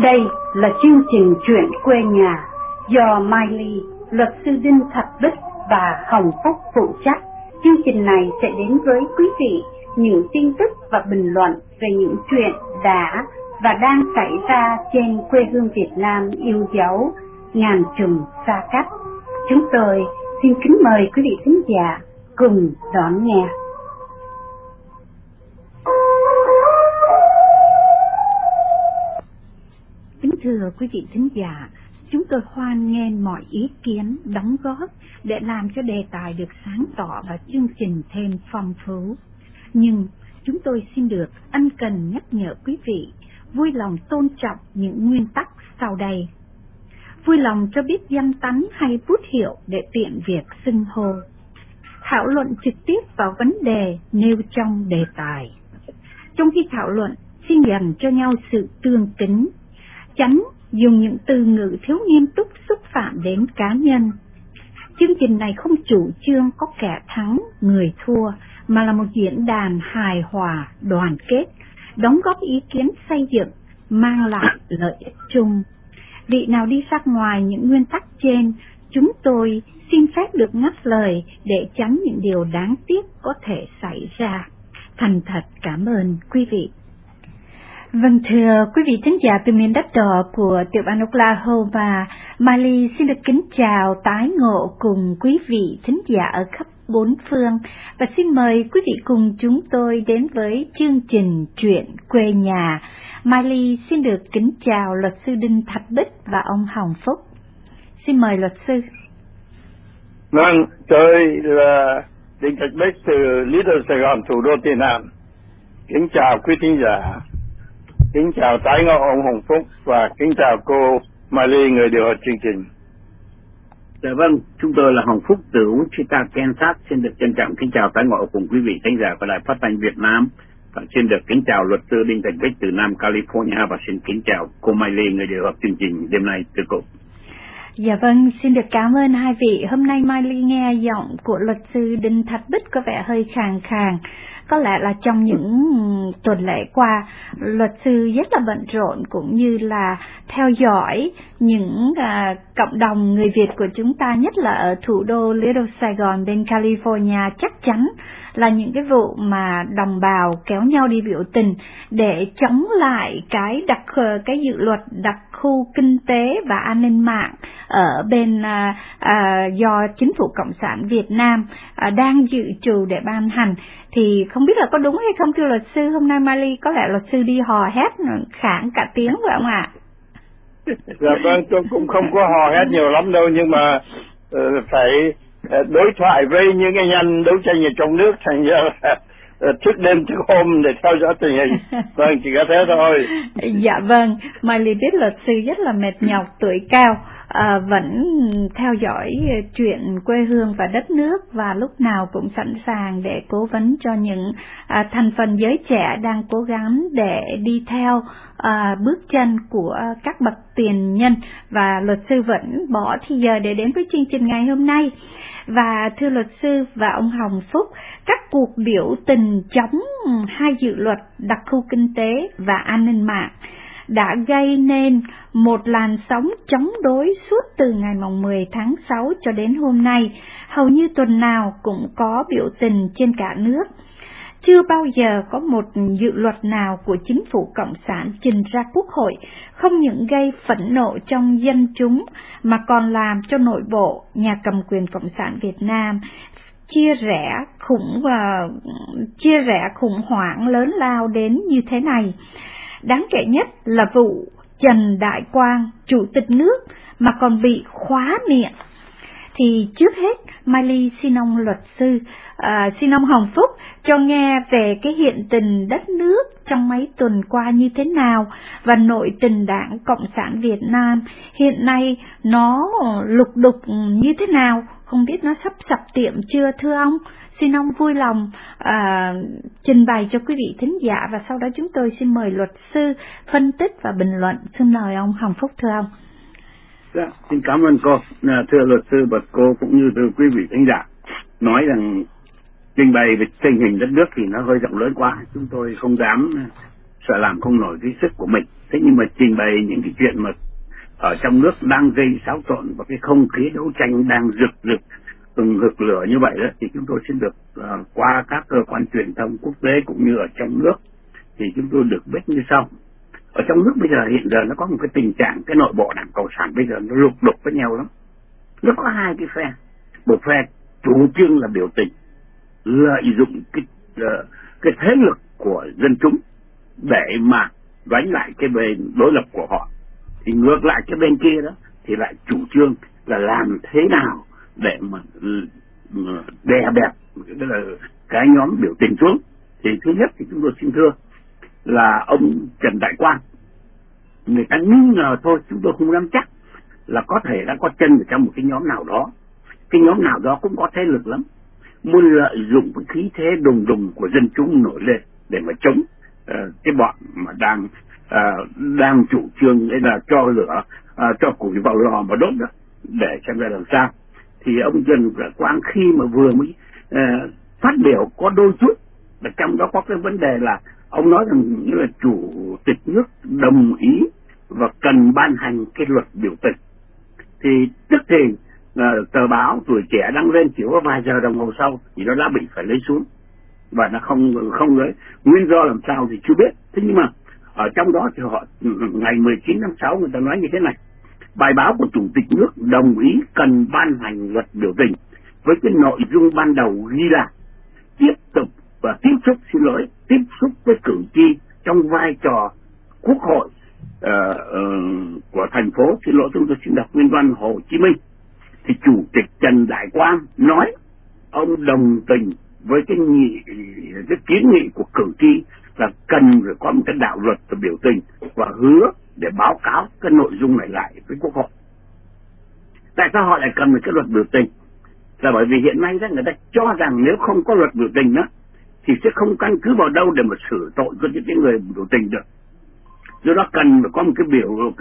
Đây là chương trình Chuyện quê nhà do Mai Ly, luật sư Đinh Thạch Bích và Hồng Phúc phụ trách. Chương trình này sẽ đến với quý vị những tin tức và bình luận về những chuyện đã và đang xảy ra trên quê hương Việt Nam yêu dấu, ngàn trùng xa cách. Chúng tôi xin kính mời quý vị khán giả cùng đón nghe. Kính thưa quý vị thính giả, chúng tôi hoan nghênh mọi ý kiến, đóng góp để làm cho đề tài được sáng tỏ và chương trình thêm phong phú. Nhưng chúng tôi xin được ân cần nhắc nhở quý vị vui lòng tôn trọng những nguyên tắc sau đây. Vui lòng cho biết danh tánh hay bút hiệu để tiện việc xưng hô. Thảo luận trực tiếp vào vấn đề nêu trong đề tài. Trong khi thảo luận, xin dành cho nhau sự tương kính. Tránh dùng những từ ngữ thiếu nghiêm túc xúc phạm đến cá nhân. Chương trình này không chủ trương có kẻ thắng, người thua, mà là một diễn đàn hài hòa, đoàn kết, đóng góp ý kiến xây dựng, mang lại lợi ích chung. Vị nào đi sát ngoài những nguyên tắc trên, chúng tôi xin phép được ngắt lời để tránh những điều đáng tiếc có thể xảy ra. Thành thật cảm ơn quý vị. Vâng, thưa quý vị thính giả từ miền đất đỏ của tiểu bang Oklahoma, Mai Ly xin được kính chào tái ngộ cùng quý vị thính giả ở khắp bốn phương và xin mời quý vị cùng chúng tôi đến với chương trình Chuyện quê nhà. Mai Ly xin được kính chào luật sư Đinh Thạch Bích và ông Hồng Phúc. Xin mời luật sư. Vâng, tôi là Đinh Thạch Bích từ Little Sài Gòn, thủ đô Tây Nam. Kính chào quý thính giả. Kính chào tái ngộ ông Hồng Phúc và kính chào cô Mai Ly, người điều hành chương trình. Dạ vâng, chúng tôi là Hồng Phúc từ Wichita, Kansas. Xin được trân trọng kính chào tái ngộ cùng quý vị khán giả của Đài Phát thanh Việt Nam. Và xin được kính chào luật sư Đinh Thạch Bích từ Nam California và xin kính chào cô Mai Ly, người điều hành chương trình đêm nay từ cô. Dạ vâng, xin được cảm ơn hai vị. Hôm nay Mai Ly nghe giọng của luật sư Đinh Thạch Bích có vẻ hơi khàn khàn. Có lẽ là trong những tuần lễ qua, luật sư rất là bận rộn cũng như là theo dõi những cộng đồng người Việt của chúng ta, nhất là ở thủ đô Little Sài Gòn bên California. Chắc chắn là những cái vụ mà đồng bào kéo nhau đi biểu tình để chống lại cái dự luật đặc khu kinh tế và an ninh mạng ở bên do chính phủ Cộng sản Việt Nam đang dự trù để ban hành. Thì không biết là có đúng hay không thưa luật sư, hôm nay Mai Ly có lẽ luật sư đi hò hét khản cả tiếng phải không ạ? Dạ vâng, tôi cũng không có hò hét nhiều lắm đâu, nhưng mà phải đối thoại với những cái nhân đấu tranh ở trong nước, thành ra là thức đêm thức hôm để theo dõi tình hình. Vâng, chỉ có thế thôi. Dạ vâng, Mai Ly biết luật sư rất là mệt nhọc, tuổi cao, vẫn theo dõi chuyện quê hương và đất nước và lúc nào cũng sẵn sàng để cố vấn cho những thành phần giới trẻ đang cố gắng để đi theo bước chân của các bậc tiền nhân, và luật sư vẫn bỏ thì giờ để đến với chương trình ngày hôm nay. Và thưa luật sư và ông Hồng Phúc, các cuộc biểu tình chống hai dự luật đặc khu kinh tế và an ninh mạng đã gây nên một làn sóng chống đối suốt từ ngày 10 tháng 6 cho đến hôm nay. Hầu như tuần nào cũng có biểu tình trên cả nước. Chưa bao giờ có một dự luật nào của chính phủ Cộng sản trình ra Quốc hội không những gây phẫn nộ trong dân chúng mà còn làm cho nội bộ nhà cầm quyền Cộng sản Việt Nam chia rẽ khủng hoảng lớn lao đến như thế này. Đáng kể nhất là vụ Trần Đại Quang, chủ tịch nước mà còn bị khóa miệng. Thì trước hết, Mai Ly xin ông luật sư, xin ông Hồng Phúc cho nghe về cái hiện tình đất nước trong mấy tuần qua như thế nào và nội tình Đảng Cộng sản Việt Nam hiện nay nó lục đục như thế nào, không biết nó sắp sập tiệm chưa thưa ông. Xin ông vui lòng trình bày cho quý vị thính giả và sau đó chúng tôi xin mời luật sư phân tích và bình luận. Xin mời ông Hồng Phúc thưa ông. Dạ, xin cảm ơn cô. Thưa luật sư và cô cũng như thưa quý vị khán giả, nói rằng trình bày về tình hình đất nước thì nó hơi rộng lớn quá, chúng tôi không dám sợ làm không nổi cái sức của mình. Thế nhưng mà trình bày những cái chuyện mà ở trong nước đang gây xáo trộn và cái không khí đấu tranh đang rực lửa như vậy đó, thì chúng tôi xin được qua các cơ quan truyền thông quốc tế cũng như ở trong nước thì chúng tôi được biết như sau. Ở trong nước bây giờ hiện giờ nó có một cái tình trạng cái nội bộ Đảng Cộng sản bây giờ nó lục đục với nhau lắm. Nó có hai cái phe, một phe chủ trương là biểu tình, lợi dụng cái thế lực của dân chúng để mà đánh lại cái bên đối lập của họ. Thì ngược lại cái bên kia đó thì lại chủ trương là làm thế nào để mà đè bẹp tức là cái nhóm biểu tình xuống. Thì thứ nhất thì chúng tôi xin thưa là ông Trần Đại Quang, người ta nghi ngờ thôi, chúng tôi không dám chắc là có thể đã có chân ở trong một cái nhóm nào đó. Cái nhóm nào đó cũng có thế lực lắm, muốn lợi dụng cái khí thế đùng đùng của dân chúng nổi lên để mà chống cái bọn mà đang chủ trương đấy là cho lửa cho củi vào lò mà đốt đó, để xem ra làm sao. Thì ông Trần Đại Quang khi mà vừa mới phát biểu có đôi chút, và trong đó có cái vấn đề là ông nói rằng như là chủ tịch nước đồng ý và cần ban hành cái luật biểu tình. Thì tức thì tờ báo Tuổi Trẻ đăng lên chỉ có vài giờ đồng hồ sau thì nó đã bị phải lấy xuống và nó không lấy. Nguyên do làm sao thì chưa biết. Thế nhưng mà ở trong đó thì họ ngày 19 tháng 6 người ta nói như thế này: bài báo của chủ tịch nước đồng ý cần ban hành luật biểu tình với cái nội dung ban đầu ghi là tiếp xúc với cử tri trong vai trò quốc hội của thành phố. Xin lỗi, chúng tôi xin đọc nguyên văn Hồ Chí Minh. Thì chủ tịch Trần Đại Quang nói ông đồng tình với cái kiến nghị của cử tri là cần phải có một cái đạo luật về biểu tình và hứa để báo cáo cái nội dung này lại với Quốc hội. Tại sao họ lại cần một cái luật biểu tình? Là bởi vì hiện nay đó, người ta cho rằng nếu không có luật biểu tình đó thì sẽ không căn cứ vào đâu để mà xử tội cho những người biểu tình được. Do đó cần phải có một cái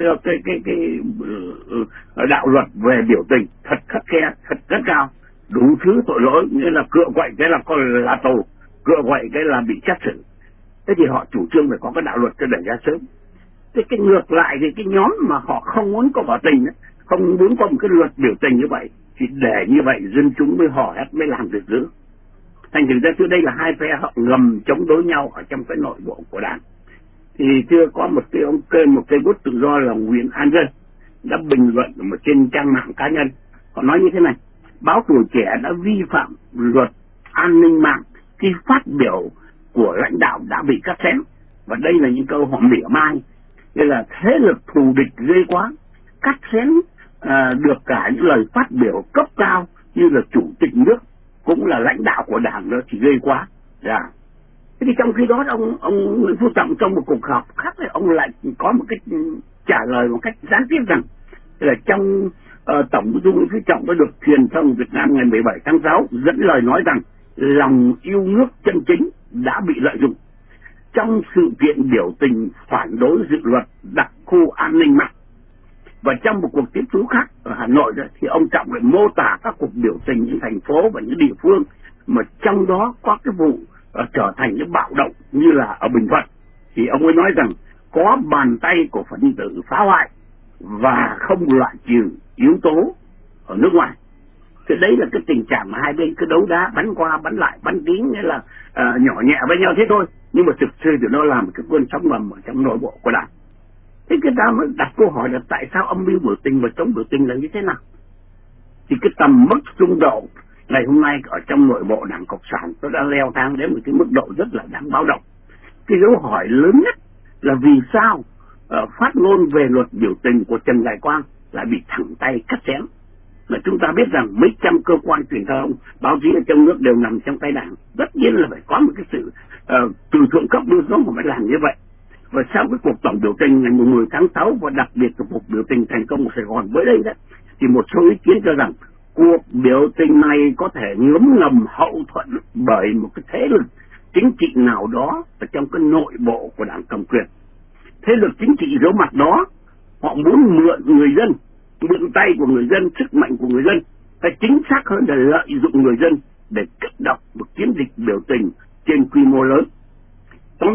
đạo luật về biểu tình thật khắt khe, thật rất cao, đủ thứ tội lỗi, nghĩa là cựa quậy cái là coi là tù, cựa quậy cái là bị xét xử. Thế thì họ chủ trương phải có cái đạo luật cho đẩy ra sớm. Thế cái ngược lại thì cái nhóm mà họ không muốn có biểu tình, không muốn có một cái luật biểu tình như vậy, thì để như vậy dân chúng mới hò hét, mới làm việc dữ. Thành thử ra trước đây là hai phe họ ngầm chống đối nhau ở trong cái nội bộ của Đảng. Thì chưa có một cái bút tự do là Nguyễn An Dân đã bình luận ở trên trang mạng cá nhân. Họ nói như thế này: báo Tuổi Trẻ đã vi phạm luật an ninh mạng khi phát biểu của lãnh đạo đã bị cắt xén. Và đây là những câu họ mỉa mai, đây là thế lực thù địch ghê quá, cắt xén được cả những lời phát biểu cấp cao như là chủ tịch nước cũng là lãnh đạo của Đảng nữa thì ghê quá. Thế thì trong khi đó ông Nguyễn Phú Trọng trong một cuộc họp khác thì ông lại có một cái trả lời một cách gián tiếp rằng là trong Tổng Bí thư Nguyễn Phú Trọng đã được truyền thông Việt Nam ngày 17 tháng 6 dẫn lời nói rằng lòng yêu nước chân chính đã bị lợi dụng trong sự kiện biểu tình phản đối dự luật đặc khu an ninh mạng. Và trong một cuộc tiếp xúc khác ở Hà Nội đó, thì ông Trọng lại mô tả các cuộc biểu tình những thành phố và những địa phương mà trong đó có cái vụ trở thành những bạo động như là ở Bình Thuận. Thì ông ấy nói rằng có bàn tay của phần tử phá hoại và không loại trừ yếu tố ở nước ngoài. Thì đấy là cái tình trạng mà hai bên cứ đấu đá, bắn qua bắn lại, bắn tiếng, nghĩa là nhỏ nhẹ với nhau thế thôi. Nhưng mà thực sự thì nó làm cái cơn sóng ngầm ở trong nội bộ của Đảng. Thế cái ta mới đặt câu hỏi là tại sao âm mưu biểu tình và chống biểu tình là như thế nào? Thì cái tầm mức xung đột ngày hôm nay ở trong nội bộ Đảng Cộng sản nó đã leo thang đến một cái mức độ rất là đáng báo động. Cái dấu hỏi lớn nhất là vì sao phát ngôn về luật biểu tình của Trần Đại Quang lại bị thẳng tay cắt xén. Mà chúng ta biết rằng mấy trăm cơ quan truyền thông, báo chí ở trong nước đều nằm trong tay Đảng. Tất nhiên là phải có một cái sự từ thượng cấp đưa xuống mà mới làm như vậy. Và sau cái cuộc tổng biểu tình ngày 10 tháng 6 và đặc biệt là cuộc biểu tình thành công ở Sài Gòn mới đây đó, thì một số ý kiến cho rằng cuộc biểu tình này có thể ngấm ngầm hậu thuẫn bởi một cái thế lực chính trị nào đó ở trong cái nội bộ của Đảng cầm quyền. Thế lực chính trị giấu mặt đó, họ muốn mượn người dân, mượn tay của người dân, sức mạnh của người dân, hay chính xác hơn là lợi dụng người dân để kích động một chiến dịch biểu tình trên quy mô lớn. Tóm lại,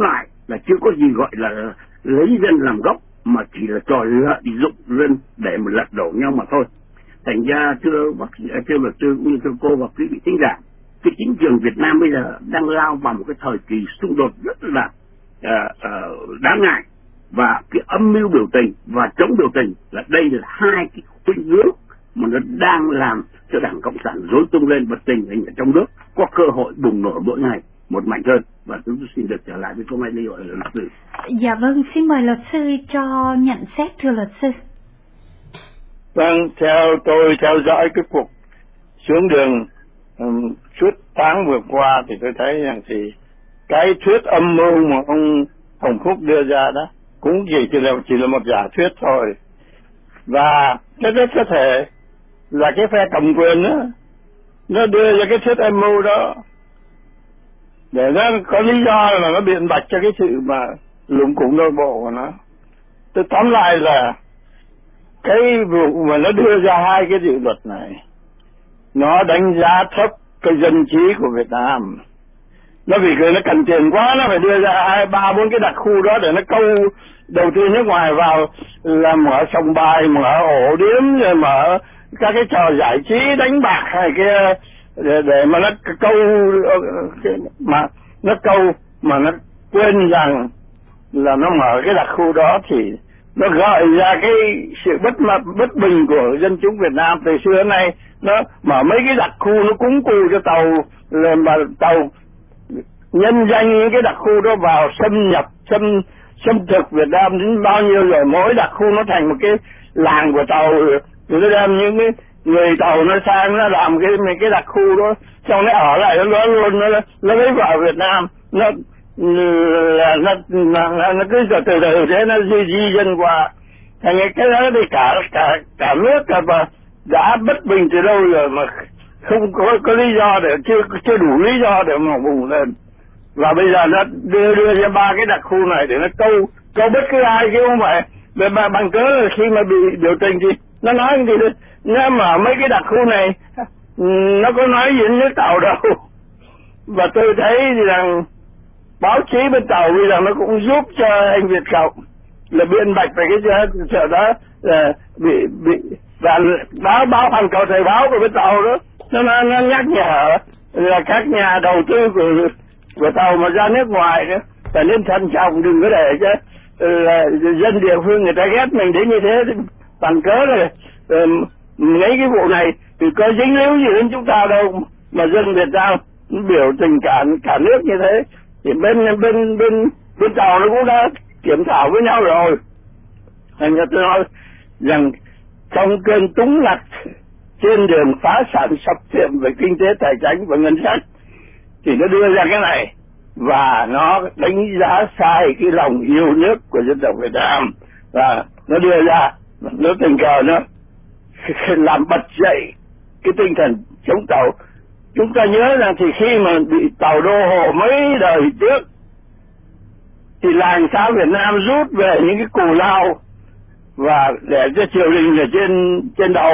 là chưa có gì gọi là lấy dân làm gốc, mà chỉ là trò lợi dụng dân để mà lật đổ nhau mà thôi. Thành ra thưa luật sư cũng như thưa cô và quý vị thính giả, cái chính trường Việt Nam bây giờ đang lao vào một cái thời kỳ xung đột rất là đáng ngại, và cái âm mưu biểu tình và chống biểu tình là đây là hai cái khuynh hướng mà nó đang làm cho Đảng Cộng sản rối tung lên, và tình hình ở trong nước có cơ hội bùng nổ mỗi ngày một mạnh hơn. Và chúng tôi xin được trở lại với cô Mai Ly gọi là luật sư. Dạ vâng, xin mời luật sư cho nhận xét thưa luật sư. Vâng, theo tôi theo dõi cái cuộc xuống đường suốt tháng vừa qua thì tôi thấy rằng thì cái thuyết âm mưu mà ông Hồng Phúc đưa ra đó cũng chỉ là một giả thuyết thôi, và rất có thể là cái phe cầm quyền đó nó đưa ra cái thuyết âm mưu đó để nó có lý do là nó biện bạch cho cái sự mà lủng củng nội bộ của nó. Tôi tóm lại là cái vụ mà nó đưa ra hai cái dự luật này nó đánh giá thấp cái dân trí của Việt Nam. Nó vì nó cần tiền quá, nó phải đưa ra 2, 3, 4 cái đặc khu đó để nó câu đầu tư nước ngoài vào, làm mở sòng bài, mở ổ điếm, rồi mở các cái trò giải trí đánh bạc hay kia để mà nó câu mà nó quên rằng là nó mở cái đặc khu đó thì nó gợi ra cái sự bất bình của dân chúng Việt Nam từ xưa đến nay. Nó mở mấy cái đặc khu nó cúng cù cho tàu, mà tàu nhân danh những cái đặc khu đó vào xâm thực Việt Nam đến bao nhiêu rồi. Mỗi đặc khu nó thành một cái làng của tàu, rồi nó đem những cái người tàu nó sang nó làm cái đặc khu đó, xong nó ở lại nó luôn nó lấy vào Việt Nam, nó cứ từ từ thế nó di dân qua. Thành cái đó thì cả nước đã bất bình từ lâu rồi mà không có lý do để chưa đủ lý do để mà bùng lên. Và bây giờ nó đưa ra 3 cái đặc khu này để nó câu bất cứ ai, chứ không phải bằng cớ là khi mà bị biểu tình thì nó nói gì đấy. Nếu mà mấy cái đặc khu này nó có nói gì đến nước Tàu đâu. Và tôi thấy rằng báo chí bên Tàu bây giờ nó cũng giúp cho anh Việt Cộng là biện bạch về cái chuyện đó, là bị và báo Hoàn Cầu Thời Báo của bên Tàu đó nó nhắc nhở là các nhà đầu tư của Tàu mà ra nước ngoài đó phải nên thận trọng, đừng có để cho dân địa phương người ta ghét mình đến như thế. Bằng cớ là mấy cái vụ này thì có dính líu gì đến chúng ta đâu mà dân Việt Nam biểu tình cả nước như thế. Thì bên Tàu nó cũng đã kiểm thảo với nhau rồi. Thành ra tôi nói rằng trong cơn túng lặt trên đường phá sản sập tiệm về kinh tế tài chính và ngân sách thì nó đưa ra cái này, và nó đánh giá sai cái lòng yêu nước của dân tộc Việt Nam, và nó đưa ra, nó tình cờ nó làm bật dậy cái tinh thần chống Tàu. Chúng ta nhớ rằng thì khi mà bị Tàu đô hộ mấy đời trước thì làng xã Việt Nam rút về những cái cù lao và để cho triều đình ở trên đầu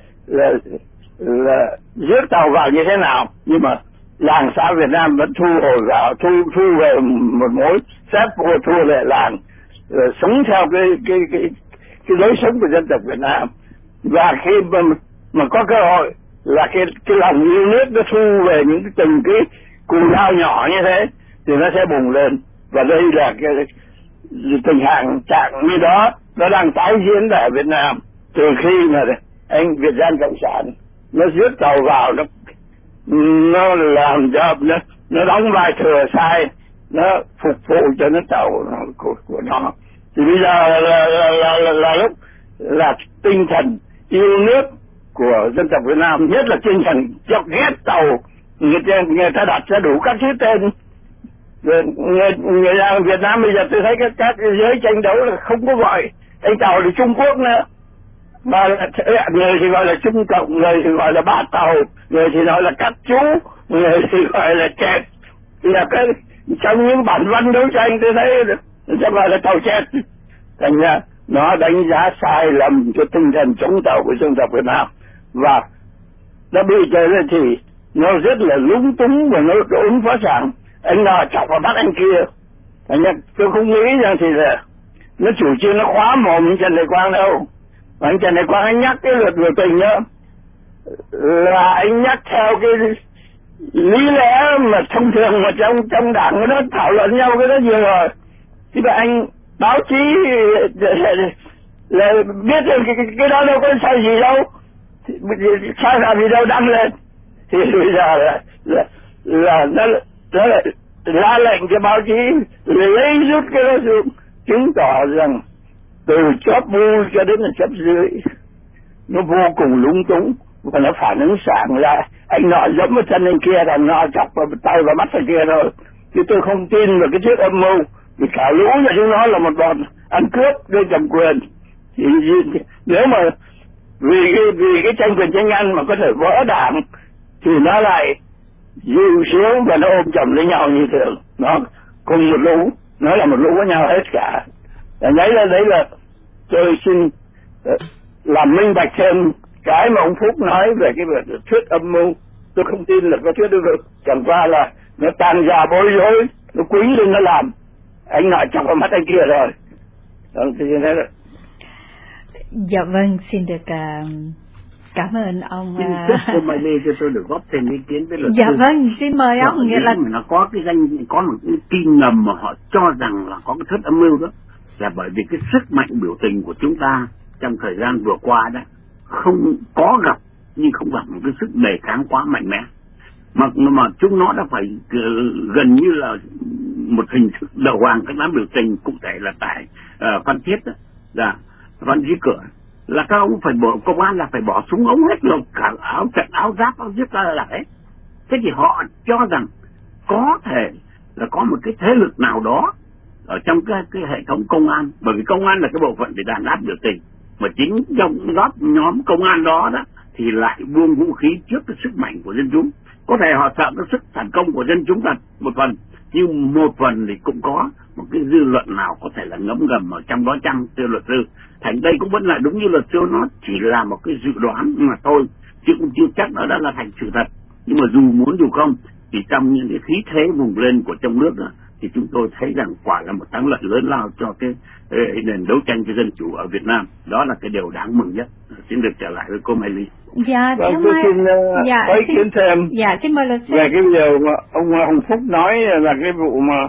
là rước Tàu vào như thế nào, nhưng mà làng xã Việt Nam vẫn thu hồi vào, thu về một mối xếp thu về làng, sống theo cái lối sống của dân tộc Việt Nam. Và khi mà có cơ hội là cái lòng yêu nước nó thu về những từng cái cù lao nhỏ như thế thì nó sẽ bùng lên. Và đây là cái tình trạng như đó nó đang tái diễn tại Việt Nam từ khi mà anh Việt Dân Cộng sản nó rước Tàu vào, nó làm cho nó đóng vai thừa sai, nó phục vụ cho nó Tàu của nó. Thì bây giờ là lúc là tinh thần yêu nước của dân tộc Việt Nam, nhất là tinh thần chọc ghét Tàu, người ta đặt ra đủ các thứ tên. Người Việt Nam bây giờ tôi thấy các giới tranh đấu là không có gọi anh Tàu là Trung Quốc nữa, mà người thì gọi là Trung Cộng, người thì gọi là Ba Tàu, người thì nói là Cắt Chú, người thì gọi là Chẹt. Là cái trong những bản văn đấu tranh tôi thấy sẽ gọi là Tàu Chẹt. Thành ra nó đánh giá sai lầm cho tinh thần chống Tàu của dân tộc Việt Nam, và nó bị chơi lên thì nó rất là lúng túng và nó ứng phó sẵn. Anh nào chọc vào bắt anh kia, Tôi không nghĩ rằng thì là nó chủ trương nó khóa mồm anh Trần Đại Quang đâu. Mà anh Trần Đại Quang anh nhắc cái luật biểu tình đó là anh nhắc theo cái lý lẽ mà thông thường mà trong đảng nó thảo luận nhau cái đó nhiều rồi. Thì mà anh báo chí là biết cái đó đâu có sai gì đâu, sai làm gì đâu đăng lên. Thì bây giờ là nó ra lệnh cho báo chí lấy rút cái đó xuống, chứng tỏ rằng từ chóp bu cho đến là chóp dưới nó vô cùng lúng túng và nó phản ứng sảng ra. Anh nọ dẫm vào chân anh kia, thằng nọ chọc vào tay và mắt thằng kia thôi. Chứ tôi không tin vào cái thuyết âm mưu, vì cả lũ nhà chúng nó là một bọn ăn cướp đưa cầm quyền. Thì nếu mà vì cái tranh quyền tranh ăn mà có thể vỡ đảng thì nó lại dịu xuống và nó ôm chầm lấy nhau như thường. Nó cùng một lũ, nó là một lũ với nhau hết cả. Đấy là tôi xin làm minh bạch thêm cái mà ông Phúc nói về cái thuyết âm mưu. Tôi không tin là có thuyết âm mưu, chẳng qua là nó tàn dạ bối rối, nó quýnh lên nó làm. Anh nọ chọc vào mắt anh kia rồi. Thì thế là... Dạ vâng, xin được cảm ơn ông. Xin phép cô Mai Lê cho tôi được góp thêm ý kiến với luật sư. Dạ vâng, xin mời ông. Nghĩa là nó có một cái tin ngầm mà họ cho rằng là có cái thuyết âm mưu đó, là bởi vì cái sức mạnh biểu tình của chúng ta trong thời gian vừa qua đó không có gặp nhưng không gặp một cái sức đề kháng quá mạnh mẽ, mà chúng nó đã phải gần như là một hình thức đầu hàng các đám biểu tình, cụ thể là tại Phan Thiết đó, là Phan Thiết Cửa, là các ông phải bỏ, công an là phải bỏ súng ống hết rồi, cả áo trận áo giáp áo giết ra là hết. Thế thì họ cho rằng có thể là có một cái thế lực nào đó ở trong cái hệ thống công an, bởi vì công an là cái bộ phận để đàn áp biểu tình, mà chính trong nhóm công an đó thì lại buông vũ khí trước cái sức mạnh của dân chúng. Có thể họ sợ cái sức phản công của dân chúng là một phần, nhưng một phần thì cũng có một cái dư luận nào có thể là ngấm ngầm ở trong đó chăng, thưa luật sư? Thành đây cũng vẫn là đúng như luật sư, nó chỉ là một cái dự đoán mà thôi, chứ cũng chưa chắc nó đã là thành sự thật. Nhưng mà dù muốn dù không thì trong những cái khí thế vùng lên của trong nước đó, thì chúng tôi thấy rằng quả là một thắng lợi lớn lao cho cái nền đấu tranh cho dân chủ ở Việt Nam. Đó là cái điều đáng mừng nhất. Xin được trở lại với cô Mai Ly. Dạ, tôi xin thêm xin mời luật sư về cái điều mà ông Hồng Phúc nói là cái vụ mà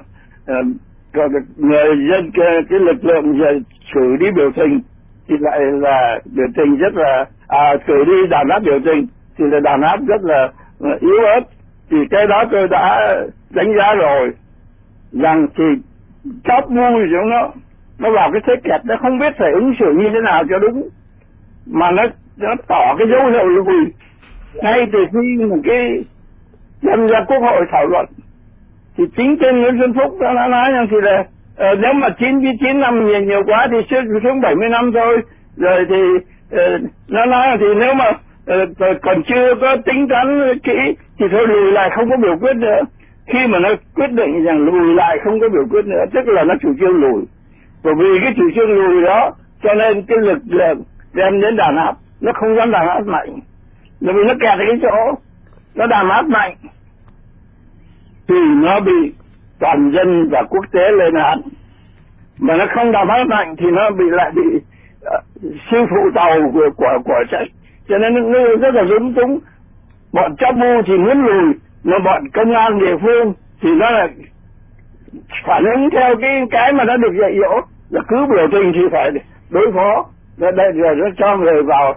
người dân cái lực lượng xử lý biểu tình thì lại là biểu tình rất là xử lý đàn áp biểu tình thì là đàn áp rất là yếu ớt. Thì cái đó tôi đã đánh giá rồi, rằng thì chóp vui giống nó vào cái thế kẹt, nó không biết phải ứng xử như thế nào cho đúng, mà nó tỏ cái dấu hiệu lùi ngay từ khi một cái đem ra Quốc hội thảo luận. Thì chính tên Nguyễn Xuân Phúc đã nói rằng thì là nếu mà 99 năm nhiều quá thì xuống 70 năm thôi. Rồi thì nó nói thì nếu mà còn chưa có tính toán kỹ thì thôi lùi lại, không có biểu quyết nữa. Khi mà nó quyết định rằng lùi lại không có biểu quyết nữa, tức là nó chủ trương lùi. Bởi vì cái chủ trương lùi đó cho nên cái lực lượng đem đến đàn áp nó không dám đàn áp mạnh, bởi vì nó kẹt ở cái chỗ nó đàn áp mạnh thì nó bị toàn dân và quốc tế lên án, mà nó không đàn áp mạnh thì nó bị siêu phụ tàu của trách. Cho nên nó rất là lúng túng. Bọn chóp bu thì muốn lùi, mà bọn công an địa phương thì nó là phản ứng theo cái mà nó được dạy dỗ, là cứ biểu tình thì phải đối phó. Đây rồi nó cho người vào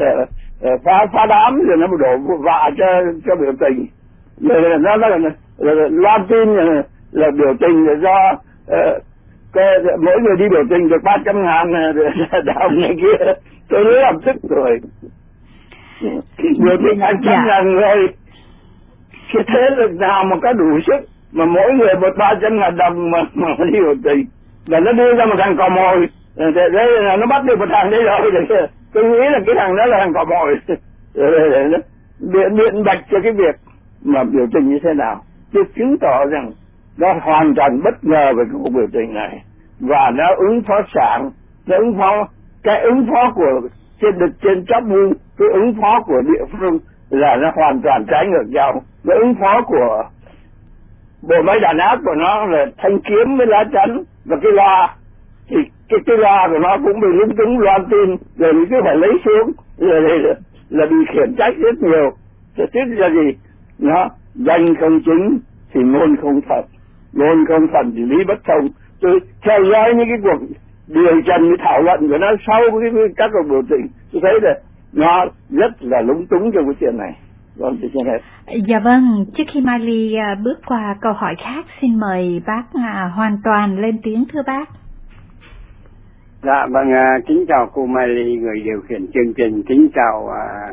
phá đám, rồi nó đổ vạ cho biểu tình. Rồi nó loan tin là biểu tình là do mỗi người đi biểu tình được 300.000 đồng này kia. Tôi nói làm tức rồi. Biểu tình 200.000 rồi, cái thế lực nào mà có đủ sức mà mỗi người một 300.000 đồng mà đi biểu tình, là nó đưa ra một thằng cò mồi. Đây là nó bắt được một thằng đấy rồi. Tôi nghĩ là cái thằng đó là thằng cò mồi biện bạch cho cái việc mà biểu tình như thế nào, chứ chứng tỏ rằng nó hoàn toàn bất ngờ về cuộc biểu tình này, và nó ứng phó sảng, nó ứng phó của trên chóp bu, cái ứng phó của địa phương là nó hoàn toàn trái ngược nhau. Cái ứng phó của bộ máy đàn áp của nó là thanh kiếm với lá chắn và cái loa, thì cái loa của nó cũng bị lúng túng loan tin, rồi cứ phải lấy xuống, rồi là bị khiển trách rất nhiều. Thế tức là gì? Nó danh không chính thì ngôn không thật, ngôn không thật thì lý bất thông. Tôi theo dõi những cái cuộc điều trần, cái thảo luận của nó sau các cuộc biểu tình, tôi thấy là nó rất là lúng túng trong cái chuyện này. Vâng, thì trên hết. Dạ vâng, trước khi Mai Ly bước qua câu hỏi khác, xin mời bác Hoàn Toàn lên tiếng, thưa bác. Dạ vâng, kính chào cô Mai Ly, người điều khiển chương trình, kính chào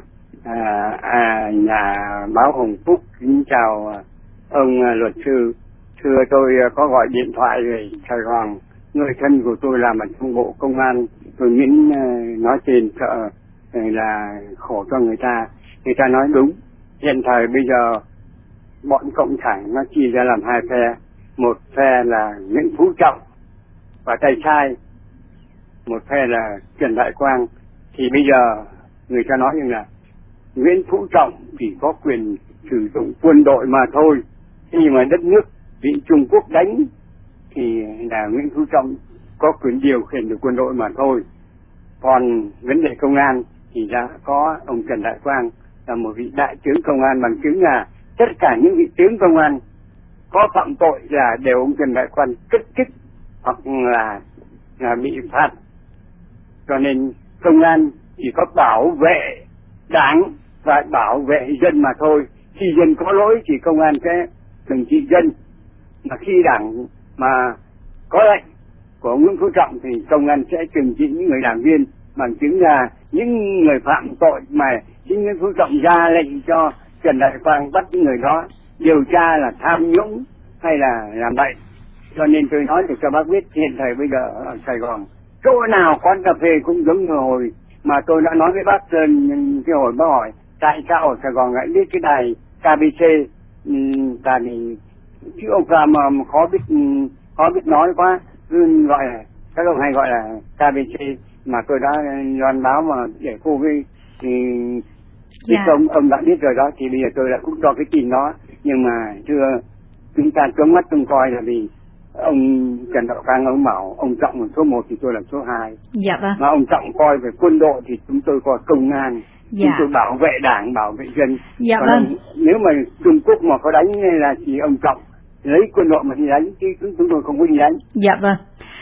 nhà báo Hồng Phúc, kính chào ông luật sư. Thưa, tôi có gọi điện thoại về Sài Gòn, người thân của tôi làm ở trong bộ công an, tôi nghĩ nói tên sợ là khổ cho người ta. Người ta nói đúng, hiện thời bây giờ bọn cộng sản nó chia ra làm hai phe, một phe là Nguyễn Phú Trọng và tay sai, một phe là Trần Đại Quang. Thì bây giờ người ta nói rằng là Nguyễn Phú Trọng chỉ có quyền sử dụng quân đội mà thôi, khi mà đất nước bị Trung Quốc đánh thì là Nguyễn Phú Trọng có quyền điều khiển được quân đội mà thôi. Còn vấn đề công an thì đã có ông Trần Đại Quang là một vị đại tướng công an, bằng chứng là tất cả những vị tướng công an có phạm tội là đều ông Trần Đại Quang kết chức hoặc là bị phạt. Cho nên công an chỉ có bảo vệ đảng và bảo vệ dân mà thôi. Khi dân có lỗi thì công an sẽ trừng trị dân, mà khi đảng mà có lệnh của Nguyễn Phú Trọng thì công an sẽ trừng trị những người đảng viên. Bằng chứng là những người phạm tội mà chính Nguyễn Phú Trọng ra lệnh cho Trần Đại Quang bắt những người đó điều tra là tham nhũng hay là làm bậy. Cho nên tôi nói để cho bác biết, hiện thời bây giờ ở Sài Gòn chỗ nào quán cà phê cũng giống như hồi mà tôi đã nói với bác Sơn cái hồi bác hỏi tại sao ở Sài Gòn lại biết cái đài KBC, ta thì chứ ông ta mà khó biết nói quá, gọi là các ông hay gọi là KBC, mà tôi đã loan báo mà để cô với biết ông đã biết rồi đó. Thì bây giờ tôi đã cũng cho cái tin đó, nhưng mà chưa chúng ta trông mắt trông coi là vì ông Trần Đại Quang ông bảo ông Trọng là số 1 thì tôi là số 2. Dạ vâng. Mà ông Trọng coi về quân đội thì chúng tôi coi công an. Dạ. Chúng tôi bảo vệ đảng, bảo vệ dân. Dạ còn vâng. Nếu mà Trung Quốc mà có đánh là chỉ ông Trọng lấy quân đội mà đi đánh, chứ chúng tôi không có đi đánh. Dạ vâng.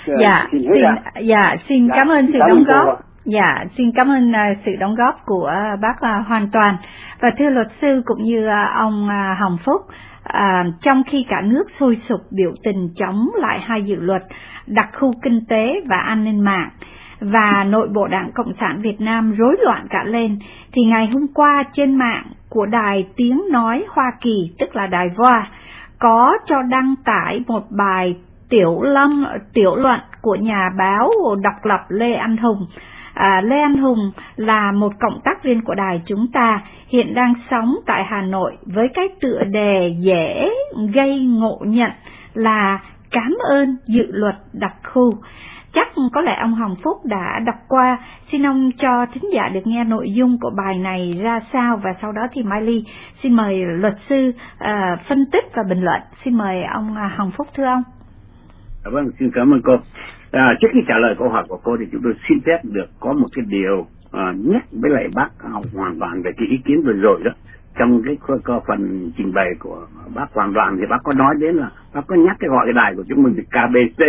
Xin cảm ơn sự đóng góp. Dạ, xin cảm ơn sự đóng góp của bác Hoàn Toàn. Và thưa luật sư cũng như ông Hồng Phúc, trong khi cả nước sôi sục biểu tình chống lại hai dự luật đặc khu kinh tế và an ninh mạng, và nội bộ Đảng Cộng sản Việt Nam rối loạn cả lên, thì ngày hôm qua trên mạng của Đài Tiếng Nói Hoa Kỳ, tức là Đài VOA, có cho đăng tải một bài tiểu luận của nhà báo độc lập Lê Anh Hùng. Lê Anh Hùng là một cộng tác viên của đài chúng ta, hiện đang sống tại Hà Nội với cái tựa đề dễ gây ngộ nhận là cảm ơn dự luật đặc khu. Chắc có lẽ ông Hồng Phúc đã đọc qua, xin ông cho thính giả được nghe nội dung của bài này ra sao, và sau đó thì Mai Ly xin mời luật sư phân tích và bình luận. Xin mời ông Hồng Phúc, thưa ông. Vâng, xin cảm ơn cô. Trước khi trả lời câu hỏi của cô thì chúng tôi xin phép được có một cái điều nhắc với lại bác Hoàn Toàn về cái ý kiến vừa rồi đó. Trong cái phần trình bày của bác Hoàn Toàn thì bác có nói đến là bác có nhắc cái gọi cái đài của chúng mình là KBC.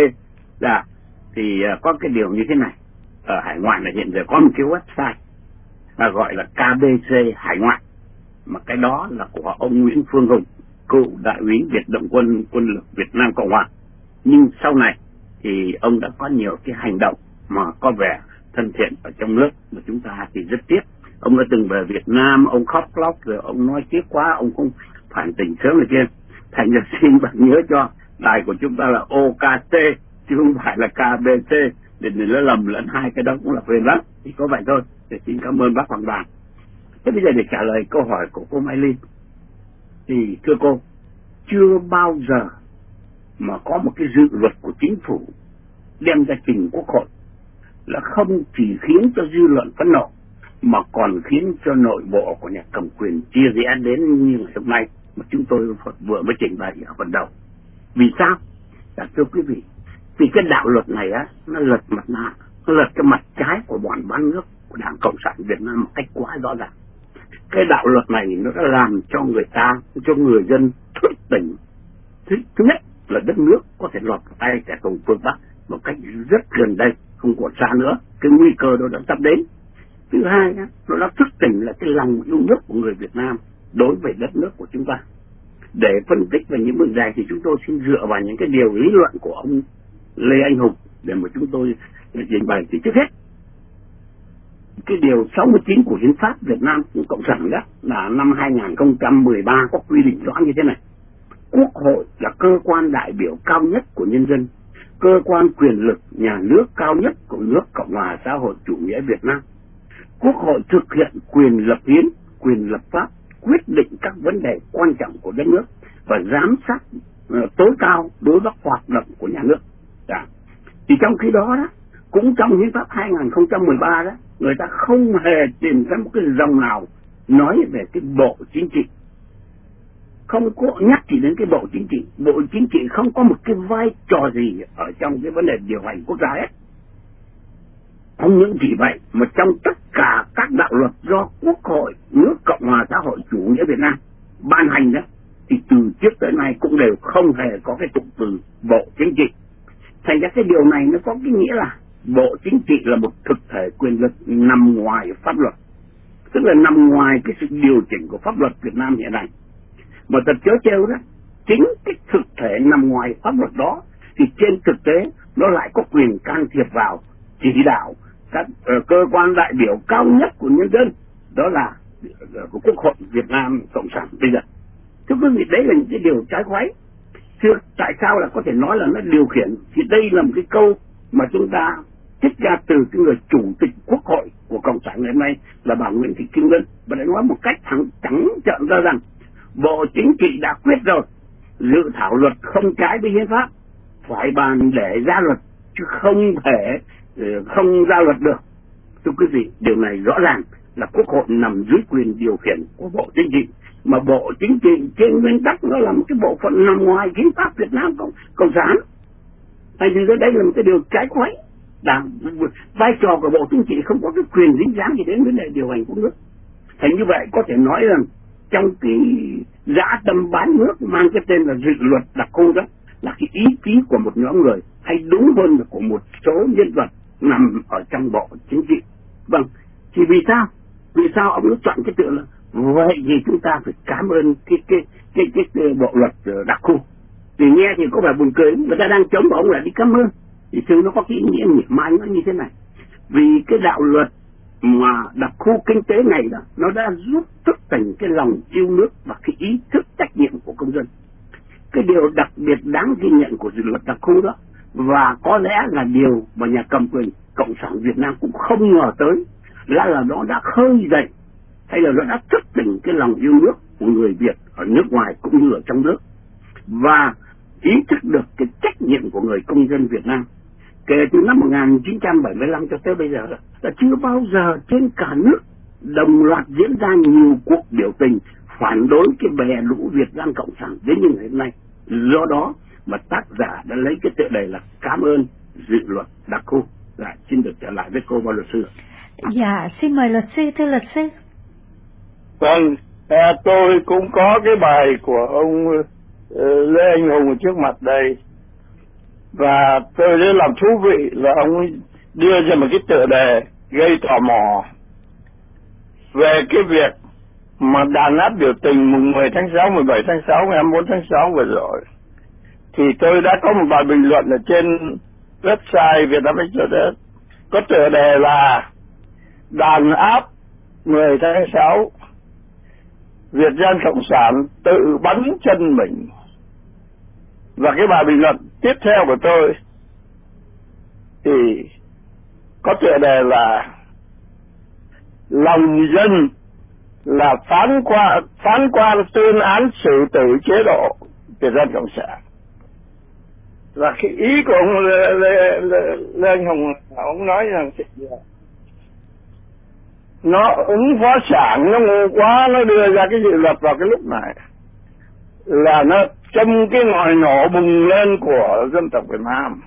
Thì có cái điều như thế này, ở hải ngoại là hiện giờ có một cái website gọi là KBC hải ngoại, mà cái đó là của ông Nguyễn Phương Hùng, cựu đại úy Biệt động quân lực Việt Nam Cộng hòa. Nhưng sau này thì ông đã có nhiều cái hành động mà có vẻ thân thiện ở trong nước, mà chúng ta thì rất tiếc. Ông đã từng về Việt Nam, ông khóc lóc rồi ông nói tiếc quá, ông không phản tỉnh sớm này kia. Thành ra xin bác nhớ cho đài của chúng ta là OKT chứ không phải là KBC, để nó lầm lẫn hai cái đó cũng là phiền lắm. Thì có vậy thôi. Để xin cảm ơn bác Hoàng Đoàn. Thế bây giờ để trả lời câu hỏi của cô Mai Ly, thì thưa cô, chưa bao giờ mà có một cái dự luật của chính phủ đem ra trình Quốc hội là không chỉ khiến cho dư luận phẫn nộ mà còn khiến cho nội bộ của nhà cầm quyền chia rẽ đến như ngày hôm nay mà chúng tôi vừa mới trình bày ở phần đầu. Vì sao? Thưa quý vị, vì cái đạo luật này á, nó lật mặt nạ, nó lật cái mặt trái của bọn bán nước của Đảng Cộng sản Việt Nam một cách quá rõ ràng. Cái đạo luật này nó đã làm cho người ta, cho người dân thức tỉnh. Thứ nhất là đất nước có thể lọt vào tay kẻ thù phương Bắc một cách rất gần đây, không còn xa nữa, cái nguy cơ đó đã sắp đến. Thứ hai, nó đã thức tỉnh là cái lòng yêu nước của người Việt Nam đối với đất nước của chúng ta. Để phân tích về những vấn đề thì chúng tôi xin dựa vào những cái điều lý luận của ông Lê Anh Hùng để mà chúng tôi trình bày. Thì trước hết, cái điều 69 của Hiến pháp Việt Nam Cộng sản đó là năm 2013 có quy định rõ như thế này: Quốc hội là cơ quan đại biểu cao nhất của nhân dân, cơ quan quyền lực nhà nước cao nhất của nước Cộng hòa xã hội chủ nghĩa Việt Nam. Quốc hội thực hiện quyền lập hiến, quyền lập pháp, quyết định các vấn đề quan trọng của đất nước và giám sát tối cao đối với hoạt động của nhà nước. Thì trong khi đó, cũng trong Hiến pháp 2013 đó, người ta không hề tìm ra một cái dòng nào nói về cái bộ chính trị, không có nhắc chỉ đến cái bộ chính trị. Bộ chính trị không có một cái vai trò gì ở trong cái vấn đề điều hành quốc gia ấy. Không những chỉ vậy mà trong tất cả các đạo luật do Quốc hội nước Cộng hòa xã hội chủ nghĩa Việt Nam ban hành đó, thì từ trước tới nay cũng đều không hề có cái cụm từ bộ chính trị. Thành ra cái điều này nó có cái nghĩa là bộ chính trị là một thực thể quyền lực nằm ngoài pháp luật, tức là nằm ngoài cái sự điều chỉnh của pháp luật Việt Nam hiện nay. Mà thật chớ trêu đó, chính cái thực thể nằm ngoài pháp luật đó thì trên thực tế nó lại có quyền can thiệp vào, chỉ đạo các cơ quan đại biểu cao nhất của nhân dân, đó là của Quốc hội Việt Nam Cộng sản bây giờ. Thưa quý vị, đấy là những cái điều trái khoái. Tại sao là có thể nói là nó điều khiển? Thì đây là một cái câu mà chúng ta trích ra từ cái người chủ tịch Quốc hội của Cộng sản ngày hôm nay là bà Nguyễn Thị Kim Ngân, và đã nói một cách trắng trợn ra rằng Bộ Chính trị đã quyết rồi, dự thảo luật không trái với hiến pháp, phải bàn để ra luật chứ không thể không ra luật được. Thưa quý vị, điều này rõ ràng là Quốc hội nằm dưới quyền điều khiển của Bộ Chính trị, mà Bộ Chính trị trên nguyên tắc nó là một cái bộ phận nằm ngoài hiến pháp Việt Nam Cộng sản. Thành ra đây là một cái điều trái khoái. Vai trò của Bộ Chính trị không có cái quyền dính dáng gì đến vấn đề điều hành của nước. Thành như vậy có thể nói rằng trong cái dã tâm bán nước mang cái tên là dự luật đặc khu đó là cái ý chí của một nhóm người, hay đúng hơn là của một số nhân vật nằm ở trong Bộ Chính trị. Vâng, thì vì sao ông ấy chọn cái tựa là vậy? Thì chúng ta phải cảm ơn cái bộ luật đặc khu. Thì nghe thì có vẻ buồn cười, người ta đang chống và ông lại đi cảm ơn. Thì sự nó có cái ý nghĩa mỉa mai nó như thế này: vì cái đạo luật mà đặc khu kinh tế này đó, nó đã giúp thức tỉnh cái lòng yêu nước và cái ý thức trách nhiệm của công dân. Cái điều đặc biệt đáng ghi nhận của dự luật đặc khu đó, và có lẽ là điều mà nhà cầm quyền Cộng sản Việt Nam cũng không ngờ tới, là nó đã khơi dậy hay là nó đã thức tỉnh cái lòng yêu nước của người Việt ở nước ngoài cũng như ở trong nước, và ý thức được cái trách nhiệm của người công dân Việt Nam. Kể từ năm 1975 cho tới bây giờ là chưa bao giờ trên cả nước đồng loạt diễn ra nhiều cuộc biểu tình phản đối cái bè lũ Việt Nam Cộng sản đến như ngày hôm nay. Do đó mà tác giả đã lấy cái tựa đề là cảm ơn dự luật đặc khu. Xin được trở lại với cô và luật sư. Dạ, xin mời luật sư. Thưa luật sư. Vâng, tôi cũng có cái bài của ông Lê Anh Hùng trước mặt đây, và tôi thấy làm thú vị là ông đưa ra một cái tựa đề gây tò mò về cái việc mà đàn áp biểu tình mùng 10 tháng 6, 17 tháng 6, 24 tháng 6 vừa rồi. Thì tôi đã có một bài bình luận ở trên website Vietnam Express có tựa đề là đàn áp 10 tháng 6, Việt Dân Cộng sản tự bắn chân mình. Và cái bài bình luận tiếp theo của tôi thì có tựa đề là lòng dân là phán quan tuyên án xử tử chế độ Việt Dân Cộng sản. Và cái ý của ông Lê Anh Hùng, ông nói rằng nó ứng phó sản, nó ngu quá, nó đưa ra cái dự luật vào cái lúc này là nó trong cái ngòi nổ bùng lên của dân tộc Việt Nam,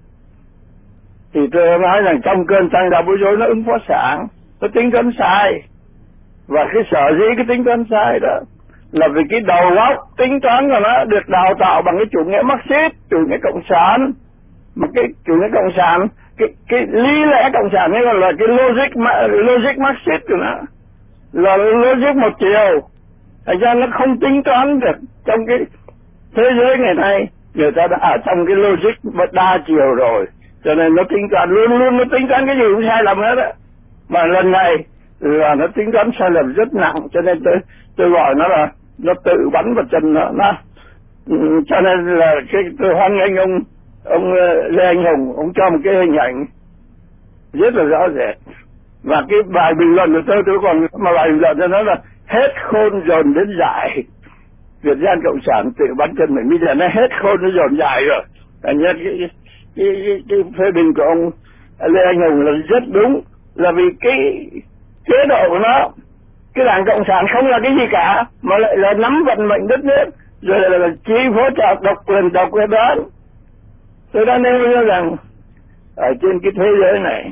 thì tôi nói rằng trong cơn tăng đạo bối rối nó ứng phó sảng, nó tính toán sai. Và cái sở dĩ cái tính toán sai đó là vì cái đầu óc tính toán của nó được đào tạo bằng cái chủ nghĩa Marxist, chủ nghĩa cộng sản. Mà cái chủ nghĩa cộng sản, cái lý lẽ cộng sản ấy là cái logic Marxist của nó, là logic một chiều. Thành ra nó không tính toán được trong cái thế giới ngày nay, người ta đã ở trong cái logic đa chiều rồi, cho nên nó tính toán luôn luôn, nó tính toán cái gì cũng sai lầm hết á. Mà lần này là nó tính toán sai lầm rất nặng, cho nên tôi gọi nó là nó tự bắn vào chân nó. Cho nên là tôi hoan nghênh ông Lê Anh Hùng, ông cho một cái hình ảnh rất là rõ rệt. Và cái bài bình luận của tôi còn mà bài bình luận cho nó là hết khôn dồn đến dại, Việt Gian Cộng sản tự bắn chân mình. Bây giờ nó hết khôn, nó dồn dại rồi. Thành nhất cái phê bình của ông Lê Anh Hùng là rất đúng, là vì cái chế độ của nó, cái đảng Cộng sản không là cái gì cả, mà lại là nắm vận mệnh đất nước, rồi là chi phối độc đoán. Tôi đã nêu ra rằng ở trên cái thế giới này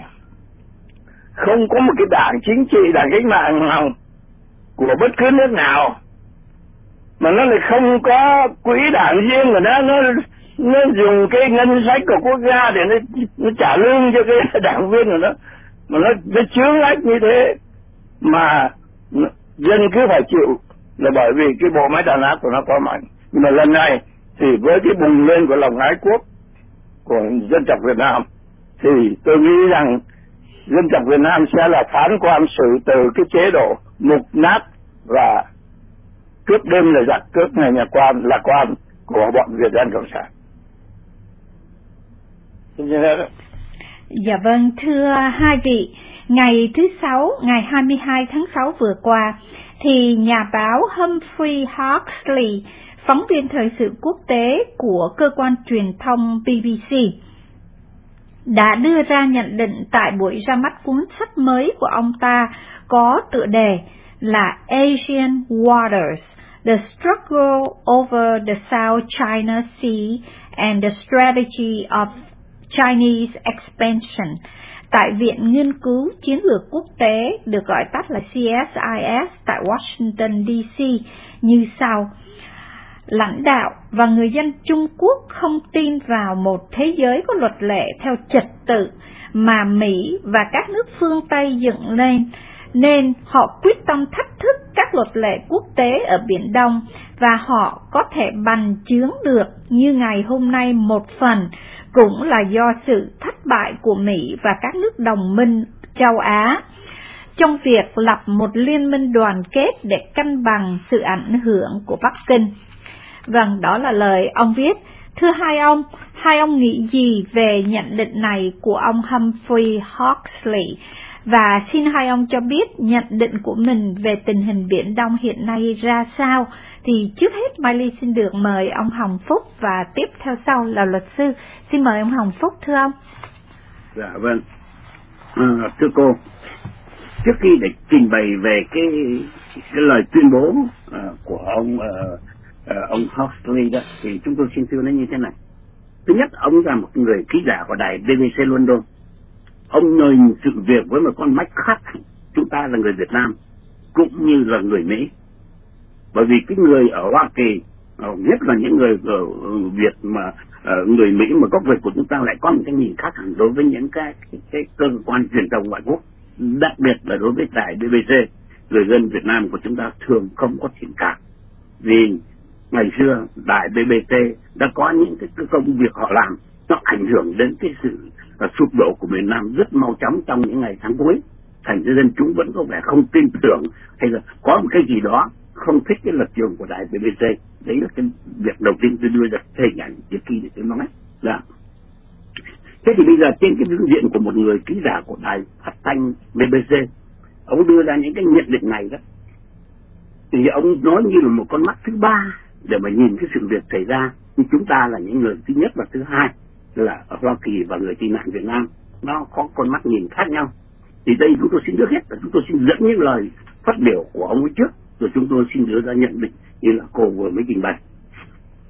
không có một cái đảng chính trị, đảng cách mạng nào của bất cứ nước nào mà nó lại không có quỹ đảng riêng của nó dùng cái ngân sách của quốc gia để nó trả lương cho cái đảng viên của nó, mà nó chướng ách như thế mà dân cứ phải chịu, là bởi vì cái bộ máy đàn áp của nó quá mạnh. Nhưng mà lần này thì với cái bùng lên của lòng ái quốc của dân tộc Việt Nam, thì tôi nghĩ rằng dân tộc Việt Nam sẽ là phán quan xử từ cái chế độ mục nát và cướp đêm là giặc, cướp ngày nhà quan là quan của bọn Việt Dân Cộng sản. Dạ vâng, thưa hai vị, ngày thứ Sáu, ngày 22 tháng 6 vừa qua, thì nhà báo Humphrey Hawksley, phóng viên thời sự quốc tế của cơ quan truyền thông BBC, đã đưa ra nhận định tại buổi ra mắt cuốn sách mới của ông ta có tựa đề là Asian Waters, The Struggle Over the South China Sea and the Strategy of Chinese Expansion tại Viện Nghiên cứu Chiến lược Quốc tế, được gọi tắt là CSIS, tại Washington DC như sau. Lãnh đạo và người dân Trung Quốc không tin vào một thế giới có luật lệ theo trật tự mà Mỹ và các nước phương Tây dựng lên, nên họ quyết tâm thách thức các luật lệ quốc tế ở Biển Đông, và họ có thể bành trướng được như ngày hôm nay một phần cũng là do sự thất bại của Mỹ và các nước đồng minh châu Á trong việc lập một liên minh đoàn kết để cân bằng sự ảnh hưởng của Bắc Kinh. Vâng, đó là lời ông viết. Thưa hai ông nghĩ gì về nhận định này của ông Humphrey Hawksley? Và xin hai ông cho biết nhận định của mình về tình hình Biển Đông hiện nay ra sao. Thì trước hết Mai Ly xin được mời ông Hồng Phúc, và tiếp theo sau là luật sư. Xin mời ông Hồng Phúc, thưa ông. Dạ vâng, thưa cô, trước khi để trình bày về cái lời tuyên bố của ông Hawksley đó, thì chúng tôi xin thưa nó như thế này. Thứ nhất, ông là một người ký giả của đài BBC London. Ông nhìn sự việc với một con mắt khác. Chúng ta là người Việt Nam cũng như là người Mỹ, bởi vì cái người ở Hoa Kỳ, nhất là những người ở Việt mà người Mỹ mà gốc Việt của chúng ta lại có một cái nhìn khác hẳn đối với những cái cơ quan truyền thông ngoại quốc, đặc biệt là đối với đài BBC. Người dân Việt Nam của chúng ta thường không có thiện cảm, vì ngày xưa đài BBC đã có những cái công việc họ làm nó ảnh hưởng đến cái sự sụp đổ của miền Nam rất mau chóng trong những ngày tháng cuối. Thành ra dân chúng vẫn có vẻ không tin tưởng, hay là có một cái gì đó không thích cái lập trường của đài BBC. Đấy là cái việc đầu tiên tôi đưa ra hình ảnh trước khi để tôi nói. Dạ. Thế thì bây giờ trên cái phương diện của một người ký giả của đài phát thanh BBC, ông đưa ra những cái nhận định này đó, thì ông nói như là một con mắt thứ ba để mà nhìn cái sự việc xảy ra. Nhưng chúng ta là những người thứ nhất và thứ hai là ở Hoa Kỳ và người tị nạn Việt Nam, nó có con mắt nhìn khác nhau. Thì đây chúng tôi xin trước hết là chúng tôi xin dẫn những lời phát biểu của ông ấy trước, rồi chúng tôi xin đưa ra nhận định như là cô vừa mới trình bày.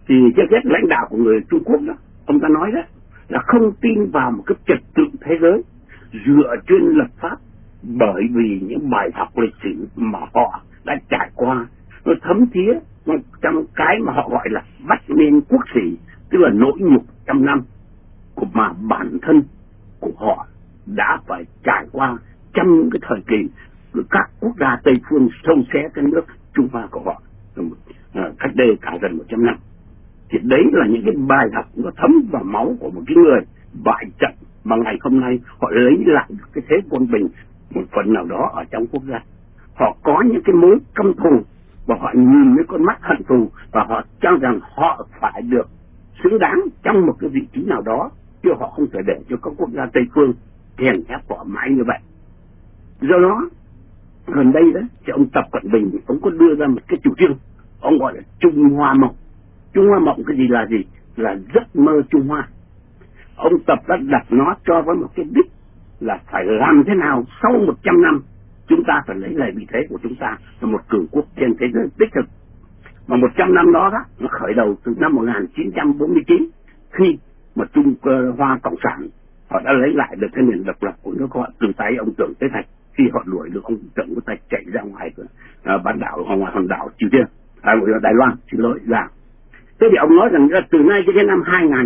thì cái lãnh đạo của người Trung Quốc đó, ông ta nói đó là không tin vào một cái trật tự thế giới dựa trên luật pháp, bởi vì những bài học lịch sử mà họ đã trải qua nó thấm thía trong cái mà họ gọi là bắt nên quốc sĩ, tức là nỗi nhục trăm năm của mà bản thân của họ đã phải trải qua trong cái thời kỳ các quốc gia Tây phương sâu xé cái nước Trung Hoa của họ cách đây cả gần 100 năm. Thì đấy là những cái bài học nó thấm vào máu của một cái người bại trận mà ngày hôm nay họ lấy lại được cái thế quân bình một phần nào đó ở trong quốc gia. Họ có những cái mối căm thù và họ nhìn với con mắt hận thù và họ cho rằng họ phải được xứng đáng trong một cái vị trí nào đó, chứ họ không thể để cho các quốc gia Tây phương hèn ép họ mãi như vậy. Do đó gần đây đó thì ông Tập Cận Bình ông có đưa ra một cái chủ trương, ông gọi là Trung Hoa mộng. Trung Hoa mộng cái gì? Là giấc mơ Trung Hoa. Ông Tập đã đặt nó cho với một cái đích là phải làm thế nào sau 100 năm chúng ta phải lấy lại vị thế của chúng ta là một cường quốc trên thế giới đích thực. Mà 100 năm đó nó khởi đầu từ năm 1949 khi mà Trung Hoa Cộng sản họ đã lấy lại được cái nền độc lập của nước họ từ tay ông Tưởng Tế Thạch, khi họ đuổi được ông Tưởng Tế Thạch chạy ra ngoài bán đảo ngoài hòn đảo Triều Tiên, Đài Loan, xin lỗi là. Thế thì ông nói rằng từ nay cho đến năm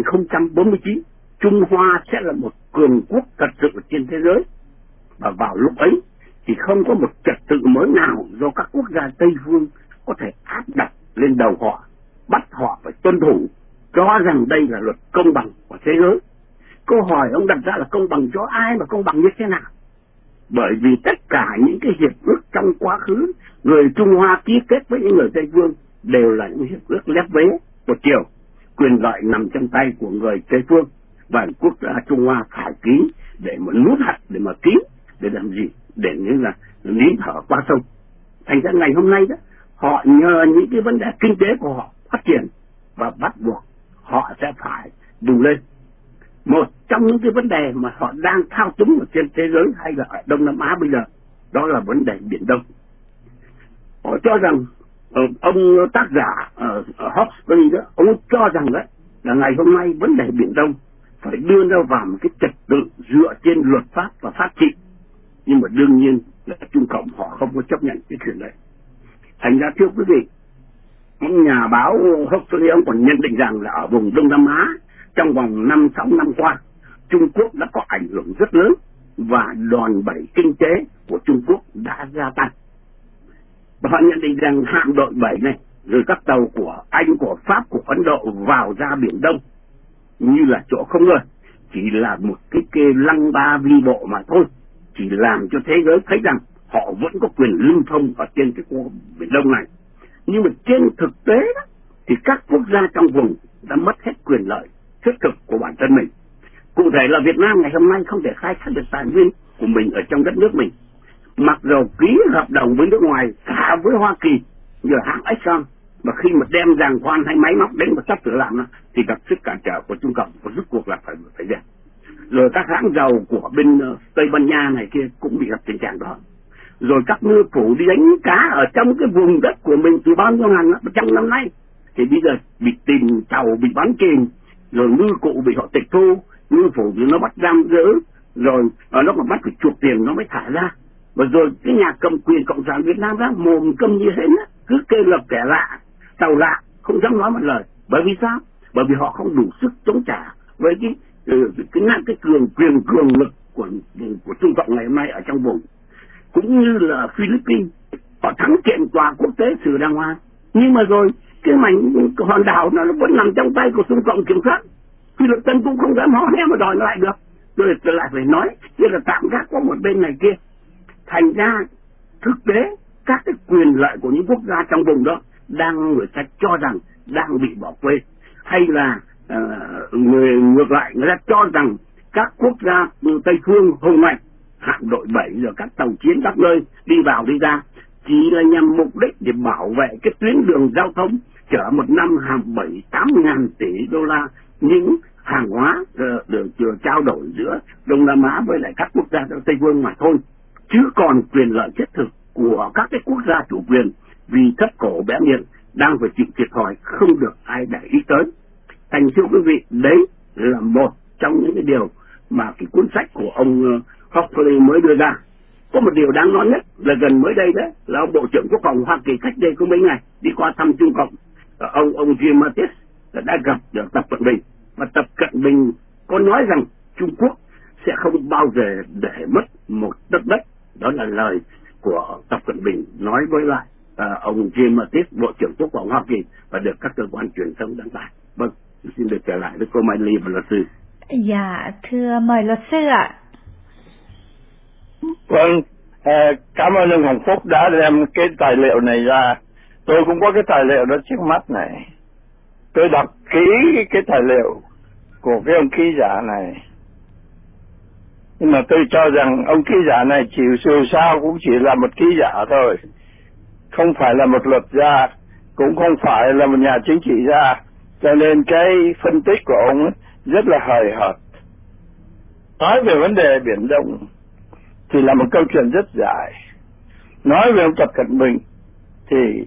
2049 Trung Hoa sẽ là một cường quốc thật sự trên thế giới, và vào lúc ấy thì không có một trật tự mới nào do các quốc gia Tây phương có thể áp đặt lên đầu họ, bắt họ phải tuân thủ, cho rằng đây là luật công bằng của thế giới. Câu hỏi ông đặt ra là công bằng cho ai mà công bằng như thế nào? Bởi vì tất cả những cái hiệp ước trong quá khứ người Trung Hoa ký kết với những người Tây phương đều là những hiệp ước lép vế một chiều, quyền lợi nằm trong tay của người Tây phương, và quốc gia Trung Hoa phải ký để mà nuốt hạt, để mà ký để làm gì? Để như là nín thở qua sông. Thành ra ngày hôm nay đó họ nhờ những cái vấn đề kinh tế của họ phát triển và bắt buộc họ sẽ phải bùng lên. Một trong những cái vấn đề mà họ đang thao túng ở trên thế giới hay là ở Đông Nam Á bây giờ, đó là vấn đề Biển Đông. Họ cho rằng ông tác giả Hawkesbury đó, ông cho rằng đấy là ngày hôm nay vấn đề Biển Đông phải đưa nó vào một cái trật tự dựa trên luật pháp và pháp trị. Nhưng mà đương nhiên là Trung Cộng họ không có chấp nhận cái chuyện đấy. Thành ra thưa quý vị, ông nhà báo Hawkesbury ông còn nhận định rằng là ở vùng Đông Nam Á trong vòng 5-6 năm qua, Trung Quốc đã có ảnh hưởng rất lớn và đòn bẩy kinh tế của Trung Quốc đã gia tăng. Và họ nhận định rằng hạm đội 7 này, rồi các tàu của Anh, của Pháp, của Ấn Độ vào ra Biển Đông như là chỗ không ngờ, chỉ là một cái kê lăng ba vi bộ mà thôi, chỉ làm cho thế giới thấy rằng họ vẫn có quyền lưu thông ở trên cái khu Biển Đông này. Nhưng mà trên thực tế đó, thì các quốc gia trong vùng đã mất hết quyền lợi thiết thực của bản thân mình. Cụ thể là Việt Nam ngày hôm nay không thể khai thác được tài nguyên của mình ở trong đất nước mình. Mặc dù ký hợp đồng với nước ngoài cả với Hoa Kỳ như hãng Exxon, mà khi mà đem giàn khoan hay máy móc đến mà sắp sửa làm thì gặp sức cản trở của Trung Cộng và rút cuộc là phải dẹp. Rồi các hãng dầu của bên Tây Ban Nha này kia cũng bị gặp tình trạng đó. Rồi các ngư phủ đi đánh cá ở trong cái vùng đất của mình từ bao nhiêu ngàn trăm năm nay thì bây giờ bị tìm tàu bị bắn chìm, rồi ngư cụ bị họ tịch thu, ngư phủ thì nó bắt giam giữ, rồi nó còn bắt phải chuộc tiền nó mới thả ra. Và rồi cái nhà cầm quyền Cộng sản Việt Nam ra mồm câm như thế đó, cứ kêu lập kẻ lạ, tàu lạ, không dám nói một lời. Bởi vì sao? Bởi vì họ không đủ sức chống trả với cái cường lực của Trung Cộng ngày hôm nay ở trong vùng. Cũng như là Philippines, họ thắng kiện tòa quốc tế xử đàng hoàng, nhưng mà rồi cái mảnh hòn đảo nó vẫn nằm trong tay của Trung Cộng kiểm soát. Philippines cũng không dám hó hé mà đòi nó lại được, rồi lại phải nói như là tạm gác qua một bên này kia. Thành ra thực tế các cái quyền lợi của những quốc gia trong vùng đó người ta cho rằng đang bị bỏ quên, hay là ngược lại người ta cho rằng các quốc gia Tây phương hùng mạnh, hạm đội 7 rồi các tàu chiến các nơi đi vào đi ra chỉ là nhằm mục đích để bảo vệ cái tuyến đường giao thông chở một năm hàng 7-8 ngàn tỷ đô la những hàng hóa được trao đổi giữa Đông Nam Á với lại các quốc gia Tây phương mà thôi. Chứ còn quyền lợi thiết thực của các cái quốc gia chủ quyền vì thấp cổ bé miệng đang phải chịu thiệt thòi không được ai để ý tới. Thành thưa quý vị, đấy là một trong những cái điều mà cái cuốn sách của ông Hockley mới đưa ra. Có một điều đáng nói nhất là gần mới đây đấy là ông Bộ trưởng Quốc phòng Hoa Kỳ cách đây có mấy ngày đi qua thăm Trung Cộng, ông Jim Mattis đã gặp được Tập Cận Bình, và Tập Cận Bình có nói rằng Trung Quốc sẽ không bao giờ để mất một tấc đất. Đó là lời của Tập Cận Bình nói với lại ông Jim Mattis, Bộ trưởng Quốc phòng Hoa Kỳ, và được các cơ quan truyền thông đăng tải. Vâng, xin được trở lại với cô Mai Ly và luật sư. Dạ, thưa mời luật sư ạ. Vâng, cảm ơn ông Hồng Phúc đã đem cái tài liệu này ra. Tôi cũng có cái tài liệu đó trước mắt này. Tôi đọc kỹ cái tài liệu của cái ông ký giả này. Nhưng mà tôi cho rằng ông ký giả này dù sao cũng chỉ là một ký giả thôi. Không phải là một luật gia, cũng không phải là một nhà chính trị gia. Cho nên cái phân tích của ông ấy rất là hời hợt. Nói về vấn đề Biển Đông thì là một câu chuyện rất dài. Nói về ông Tập Cận Bình thì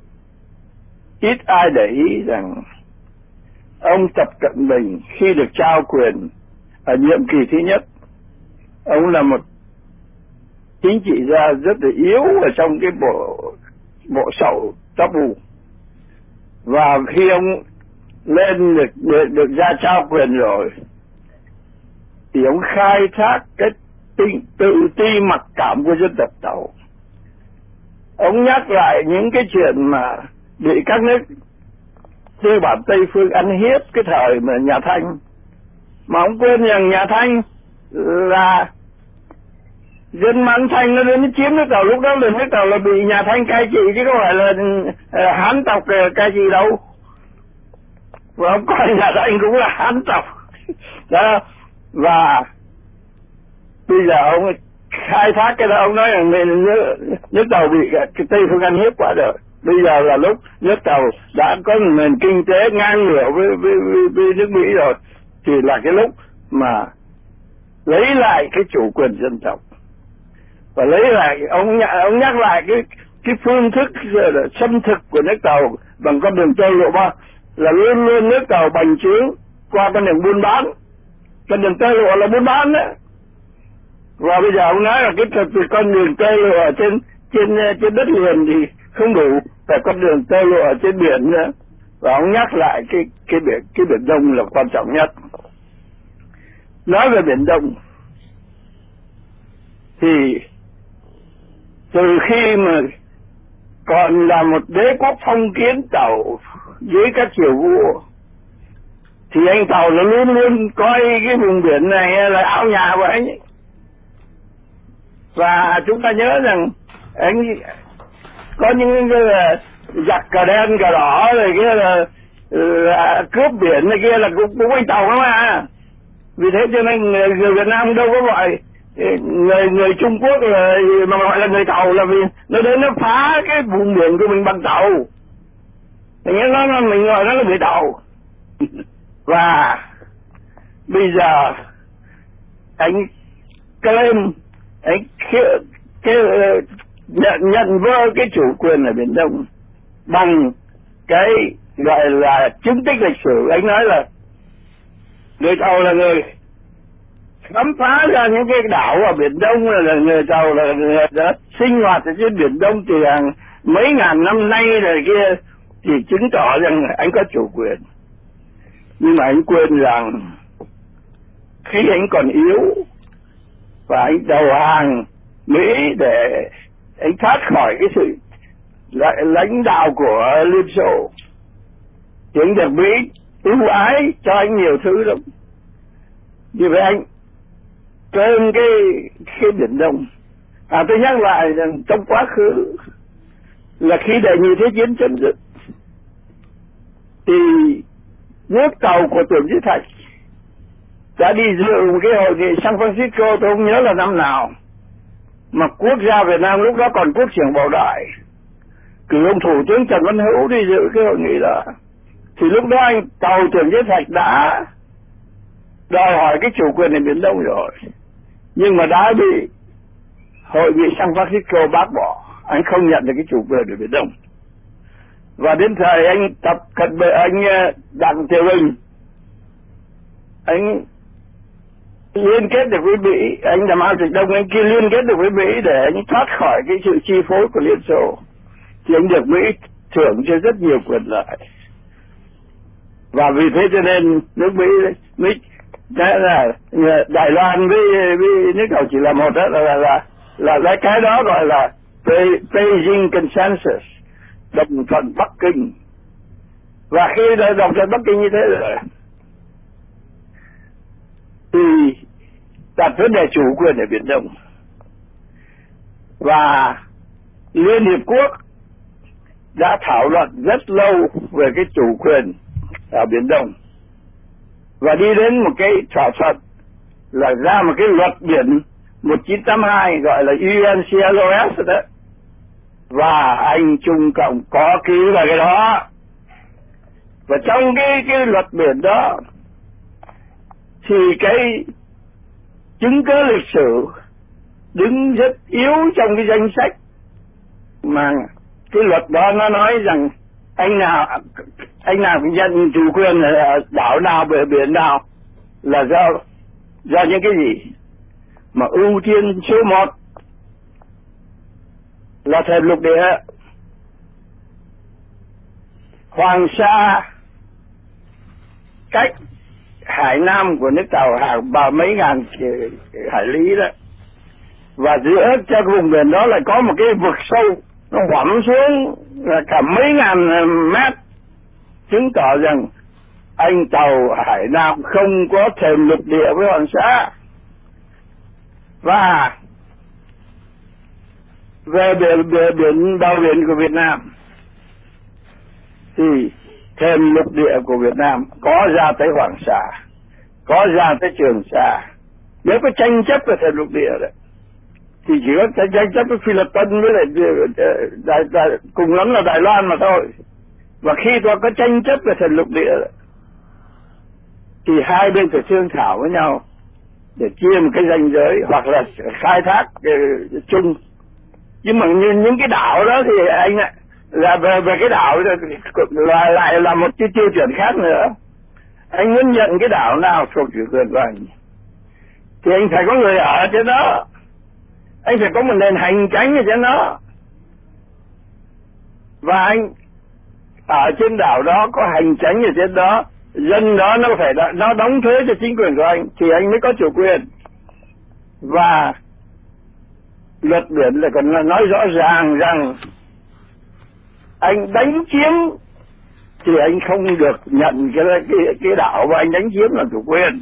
ít ai để ý rằng ông Tập Cận Bình khi được trao quyền ở nhiệm kỳ thứ nhất, ông là một chính trị gia rất là yếu ở trong cái bộ sậu tóc bù. Và khi ông lên được ra trao quyền rồi thì ông khai thác cái tự ti mặc cảm của dân tộc Tàu. Ông nhắc lại những cái chuyện mà bị các nước tư bản Tây phương ăn hiếp cái thời mà nhà Thanh, mà ông quên rằng nhà Thanh là dân Man Thanh nó đến chiếm nước Tàu. Lúc đó là nước Tàu là bị nhà Thanh cai trị chứ không phải là Hán tộc cai trị đâu. Và ông coi nhà Thanh cũng là Hán tộc đó. Và bây giờ ông khai thác cái đó, ông nói rằng nước Tàu bị cái Tây phương ăn hiếp quá rồi. Bây giờ là lúc nước Tàu đã có một nền kinh tế ngang ngửa với nước Mỹ rồi, thì là cái lúc mà lấy lại cái chủ quyền dân tộc. Và lấy lại, ông nhắc lại cái phương thức xâm thực của nước Tàu bằng con đường tơ lụa ba, là luôn luôn nước Tàu bành trướng qua con đường buôn bán. Con đường tơ lụa là buôn bán đó. Và bây giờ ông nói là cái con đường tơ lụa trên đất liền thì không đủ, phải con đường tơ lụa trên biển nữa. Và ông nhắc lại cái Biển Đông là quan trọng nhất. Nói về Biển Đông thì từ khi mà còn là một đế quốc phong kiến Tàu dưới các triều vua thì anh Tàu là luôn luôn coi cái vùng biển này là ao nhà của anh ấy. Và chúng ta nhớ rằng anh có những cái là giặc cờ đen cờ đỏ rồi kia là cướp biển này kia là cũng anh Tàu không à. Vì thế cho nên người Việt Nam đâu có gọi người Trung Quốc là mà gọi là người Tàu, là vì nó đến nó phá cái vùng biển của mình bằng tàu, mình gọi nó là người Tàu. Và bây giờ anh claim, anh nhận vơ cái chủ quyền ở Biển Đông bằng cái gọi là chứng tích lịch sử. Anh nói là người Tàu là người khám phá ra những cái đảo ở Biển Đông, là người Tàu là người đã sinh hoạt ở trên Biển Đông từ hàng mấy ngàn năm nay rồi kia, thì chứng tỏ rằng anh có chủ quyền. Nhưng mà anh quên rằng khi anh còn yếu và anh đầu hàng Mỹ để anh thoát khỏi cái sự lãnh đạo của Liên Xô thì anh được Mỹ ưu ái cho anh nhiều thứ lắm. Như vậy anh trên cái Biển Đông, tôi nhắc lại rằng trong quá khứ là khi đệ nhị thế chiến chấm dứt thì nước Tàu của Tưởng Chí Thạch đã đi dự một cái hội nghị San Francisco, tôi không nhớ là năm nào, mà quốc gia Việt Nam lúc đó còn quốc trưởng Bảo Đại cử ông Thủ tướng Trần Văn Hữu đi dự cái hội nghị đó. Thì lúc đó anh Tàu Tưởng Chí Thạch đã đòi hỏi cái chủ quyền ở Biển Đông rồi, nhưng mà đã bị hội nghị San Francisco bác bỏ, anh không nhận được cái chủ quyền ở Biển Đông. Và đến thời anh tập cận bệ anh Đặng Tiểu Bình, anh liên kết được với Mỹ, anh là Mao Trạch Đông, anh kia liên kết được với Mỹ để anh thoát khỏi cái sự chi phối của Liên Xô, thì anh được Mỹ thưởng cho rất nhiều quyền lợi. Và vì thế cho nên nước Mỹ là Đài Loan với nước nào chỉ là một, đó là cái đó gọi là Beijing Consensus, đồng thuận Bắc Kinh. Và khi đã đồng thuận Bắc Kinh như thế rồi thì đặt vấn đề chủ quyền ở Biển Đông, và Liên Hiệp Quốc đã thảo luận rất lâu về cái chủ quyền ở Biển Đông, và đi đến một cái thỏa thuận là ra một cái luật biển 1982 gọi là UNCLOS đó, và anh Trung Cộng có ký vào cái đó. Và trong cái luật biển đó thì cái chứng cứ lịch sử đứng rất yếu trong cái danh sách, mà cái luật đó nó nói rằng anh nào cũng nhận chủ quyền ở đảo nào, bờ biển nào là do những cái gì, mà ưu tiên số 1 là thềm lục địa. Hoàng Sa cách hải nam của nước Tàu hàng mấy ngàn hải lý đó, và giữa cho vùng biển đó lại có một cái vực sâu, nó quẳng xuống là cả mấy ngàn mét, chứng tỏ rằng anh tàu hải nam không có thềm lục địa với Hoàng Sa. Và về biển bờ biển của Việt Nam thì thềm lục địa của Việt Nam có ra tới Hoàng Sa, có ra tới Trường Sa. Nếu có tranh chấp về thềm lục địa đấy thì chỉ có tranh chấp với Phi Lập Tân với lại cùng lắm là Đài Loan mà thôi. Và khi có tranh chấp về thềm lục địa thì hai bên phải thương thảo với nhau để chia một cái ranh giới hoặc là khai thác chung. Nhưng mà những cái đảo đó thì anh là về cái đảo là lại là một cái tiêu chuẩn khác nữa. Anh muốn nhận cái đảo nào thuộc chủ quyền của anh thì anh phải có người ở trên đó, anh phải có một nền hành chánh ở trên đó, và anh ở trên đảo đó có hành chánh ở trên đó, dân đó nó đóng thuế cho chính quyền của anh thì anh mới có chủ quyền. Và luật biển lại còn nói rõ ràng rằng anh đánh chiếm thì anh không được nhận cái đảo mà anh đánh chiếm là chủ quyền.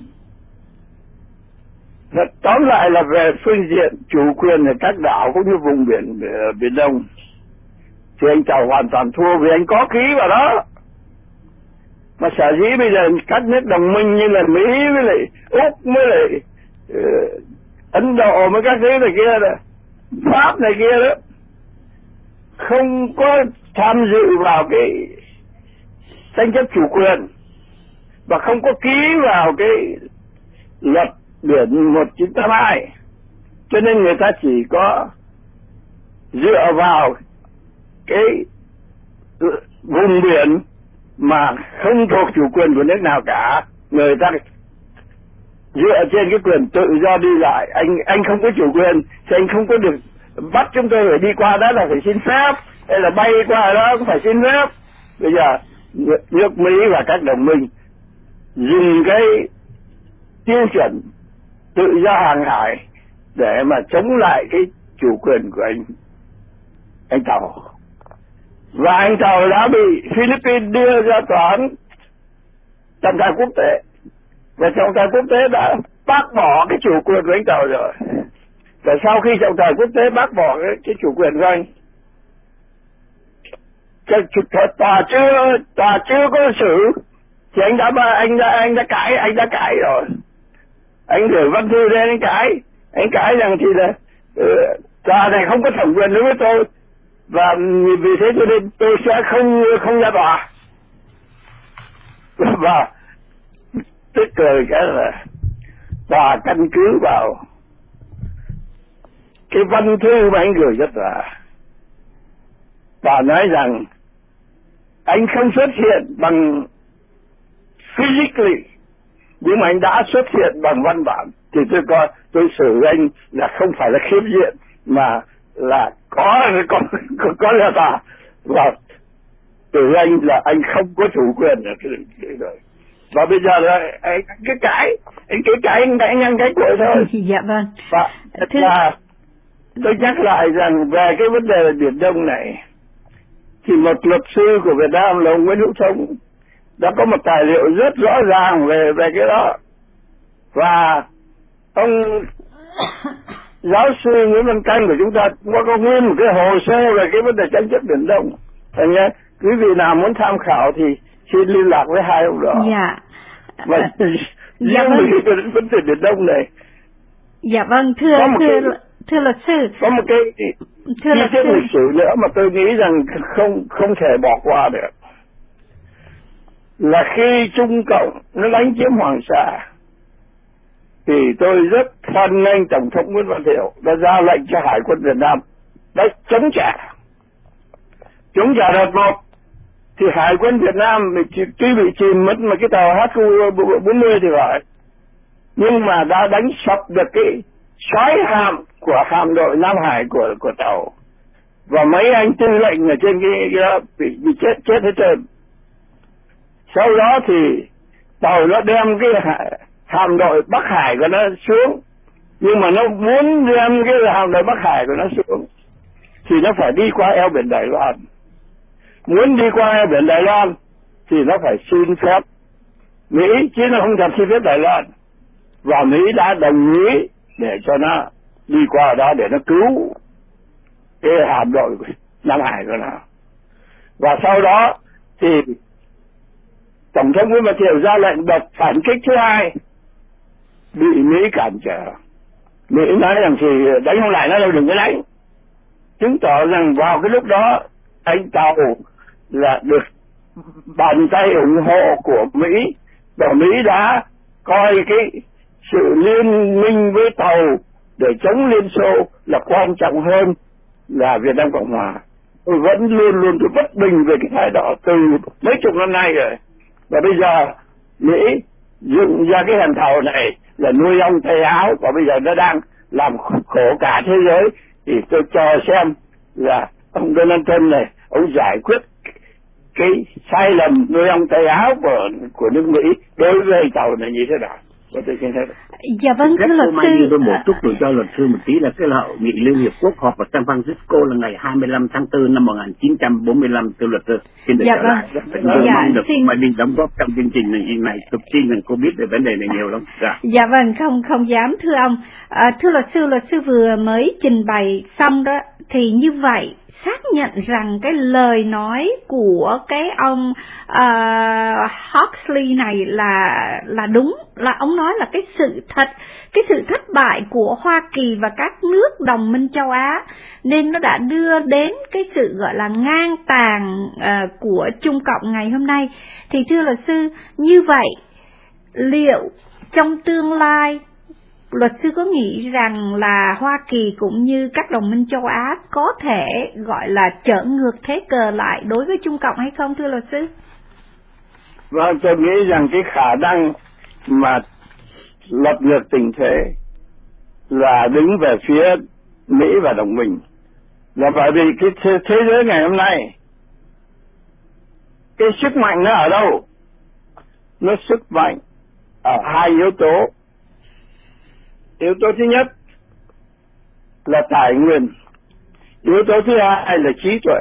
Tóm lại là về phương diện chủ quyền ở các đảo cũng như vùng Biển Đông thì anh Tàu hoàn toàn thua, vì anh có ký vào đó. Mà sở dĩ bây giờ các nước đồng minh như là Mỹ với lại Úc với lại Ấn Độ với các thứ này kia đó, Pháp này kia đó, không có tham dự vào cái tranh chấp chủ quyền và không có ký vào cái luật biển 1982, cho nên người ta chỉ có dựa vào cái vùng biển mà không thuộc chủ quyền của nước nào cả, người ta dựa trên cái quyền tự do đi lại. Anh không có chủ quyền thì anh không có được bắt chúng tôi phải đi qua đó là phải xin phép, hay là bay qua đó cũng phải xin phép. Bây giờ nước Mỹ và các đồng minh dùng cái tiêu chuẩn tự do hàng hải để mà chống lại cái chủ quyền của anh Tàu. Và anh Tàu đã bị Philippines đưa ra tòa án trọng tài quốc tế, và trọng tài quốc tế đã bác bỏ cái chủ quyền của anh Tàu rồi. Và sau khi trọng tài quốc tế bác bỏ cái chủ quyền của anh, tòa chưa có xử thì anh đã cãi rồi. Anh gửi văn thư lên anh cãi rằng thì là tòa này không có thẩm quyền đối với tôi, và vì thế cho nên tôi sẽ không ra tòa. Và tức cười cái là tòa căn cứ vào cái văn thư mà anh gửi cho tòa nói rằng anh không xuất hiện bằng physically, nhưng mà anh đã xuất hiện bằng văn bản, thì tôi xử anh là không phải là khiếm diện, mà là có lẽ ta, và từ anh là anh không có chủ quyền ở cái đời. Và bây giờ là anh cứ cãi anh nhanh cái tuổi thôi. Dạ vâng. Và tôi nhắc lại rằng về cái vấn đề Biển Đông này, thì một luật sư của Việt Nam là ông Nguyễn Hữu Thông đã có một tài liệu rất rõ ràng về cái đó. Và ông giáo sư Nguyễn Văn Canh của chúng ta cũng có nguyên một cái hồ sơ về cái vấn đề tranh chấp Biển Đông. Thành nhé, quý vị nào muốn tham khảo thì xin liên lạc với hai ông đó. Dạ. Và dạ vâng. Đến vấn đề Biển Đông này. Dạ vâng, thưa luật sư. Có một cái chi tiết lịch sử nữa mà tôi nghĩ rằng không thể bỏ qua được. Là khi Trung Cộng nó đánh chiếm Hoàng Sa, thì tôi rất hoan nghênh Tổng thống Nguyễn Văn Thiệu đã ra lệnh cho Hải quân Việt Nam đã chống trả đợt 1. Thì Hải quân Việt Nam tuy bị chìm mất một cái tàu HQ-40 thì phải, nhưng mà đã đánh sập được cái xoáy hạm của hạm đội Nam Hải của tàu, và mấy anh tư lệnh ở trên cái đó bị chết hết trơn. Sau đó thì tàu nó đem cái hạm đội Bắc Hải của nó xuống, nhưng mà nó muốn đem cái hạm đội Bắc Hải của nó xuống thì nó phải đi qua eo biển Đài Loan. Muốn đi qua eo biển Đài Loan thì nó phải xin phép Mỹ, chứ nó không cần xin phép Đài Loan. Và Mỹ đã đồng ý để cho nó đi qua đó để nó cứu cái hạm đội Nam Hải của nó. Và sau đó thì Tổng thống Nguyễn Văn Thiệu ra lệnh đợt phản kích thứ 2, bị Mỹ cản trở. Mỹ nói rằng thì đánh không lại nó đâu, đừng có đánh. Chứng tỏ rằng vào cái lúc đó anh tàu là được bàn tay ủng hộ của Mỹ, và Mỹ đã coi cái sự liên minh với tàu để chống Liên Xô là quan trọng hơn là Việt Nam Cộng Hòa. Tôi vẫn luôn tôi bất bình về cái thái độ từ mấy chục năm nay rồi. Và bây giờ Mỹ dựng ra cái hòn tàu này là nuôi ong tay áo, và bây giờ nó đang làm khổ cả thế giới. Thì tôi chờ xem là ông Donald Trump này, ông giải quyết cái sai lầm nuôi ong tay áo của nước Mỹ đối với tàu này như thế nào. Dạ vâng, thưa luật sư. Tôi một chút rồi cho luật sư một tí là cái hội nghị Liên Hiệp Quốc họp ở San Francisco là ngày 25 tháng 4 năm 1945, thưa luật sư. Xin được trở lại. Tôi mong được mà đi đóng góp trong chương trình này, tôi tin rằng cô biết về vấn đề này nhiều lắm. Dạ vâng, không dám thưa ông. Thưa luật sư vừa mới trình bày xong đó, thì như vậy xác nhận rằng cái lời nói của cái ông Huxley này là đúng, là ông nói là cái sự thất bại của Hoa Kỳ và các nước đồng minh châu Á nên nó đã đưa đến cái sự gọi là ngang tàn của Trung Cộng ngày hôm nay. Thì thưa luật sư, như vậy liệu trong tương lai luật sư có nghĩ rằng là Hoa Kỳ cũng như các đồng minh châu Á có thể gọi là trở ngược thế cờ lại đối với Trung Cộng hay không, thưa luật sư? Vâng, tôi nghĩ rằng cái khả năng mà lật ngược tình thế là đứng về phía Mỹ và đồng minh, là bởi vì cái thế giới ngày hôm nay cái sức mạnh nó ở đâu? Nó sức mạnh ở hai yếu tố. Yếu tố thứ nhất là tài nguyên, yếu tố thứ hai là trí tuệ.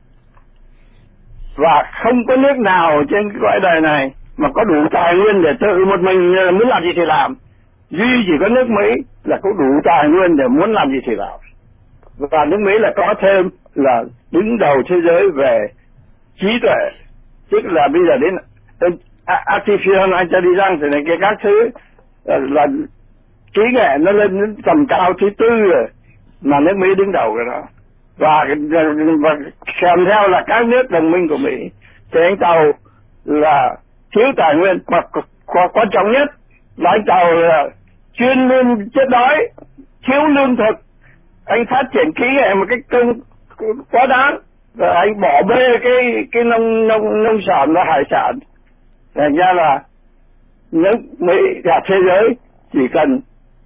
Và không có nước nào trên cái cõi đời này mà có đủ tài nguyên để tự một mình muốn làm gì thì làm. Duy chỉ có nước Mỹ là có đủ tài nguyên để muốn làm gì thì làm. Và nước Mỹ là có thêm là đứng đầu thế giới về trí tuệ. Tức là bây giờ đến artificial intelligence thì này cái các thứ là trí nghệ nó lên đến tầm cao thứ 4 rồi, mà nước Mỹ đứng đầu cái đó. Và kèm theo là các nước đồng minh của Mỹ. Thì anh Tàu là thiếu tài nguyên, mà quan trọng nhất là anh Tàu là chuyên môn chết đói, thiếu lương thực. Anh phát triển kỹ nghệ một cách quá đáng, và anh bỏ bê cái nông sản và hải sản. Thành ra là nước Mỹ cả thế giới chỉ cần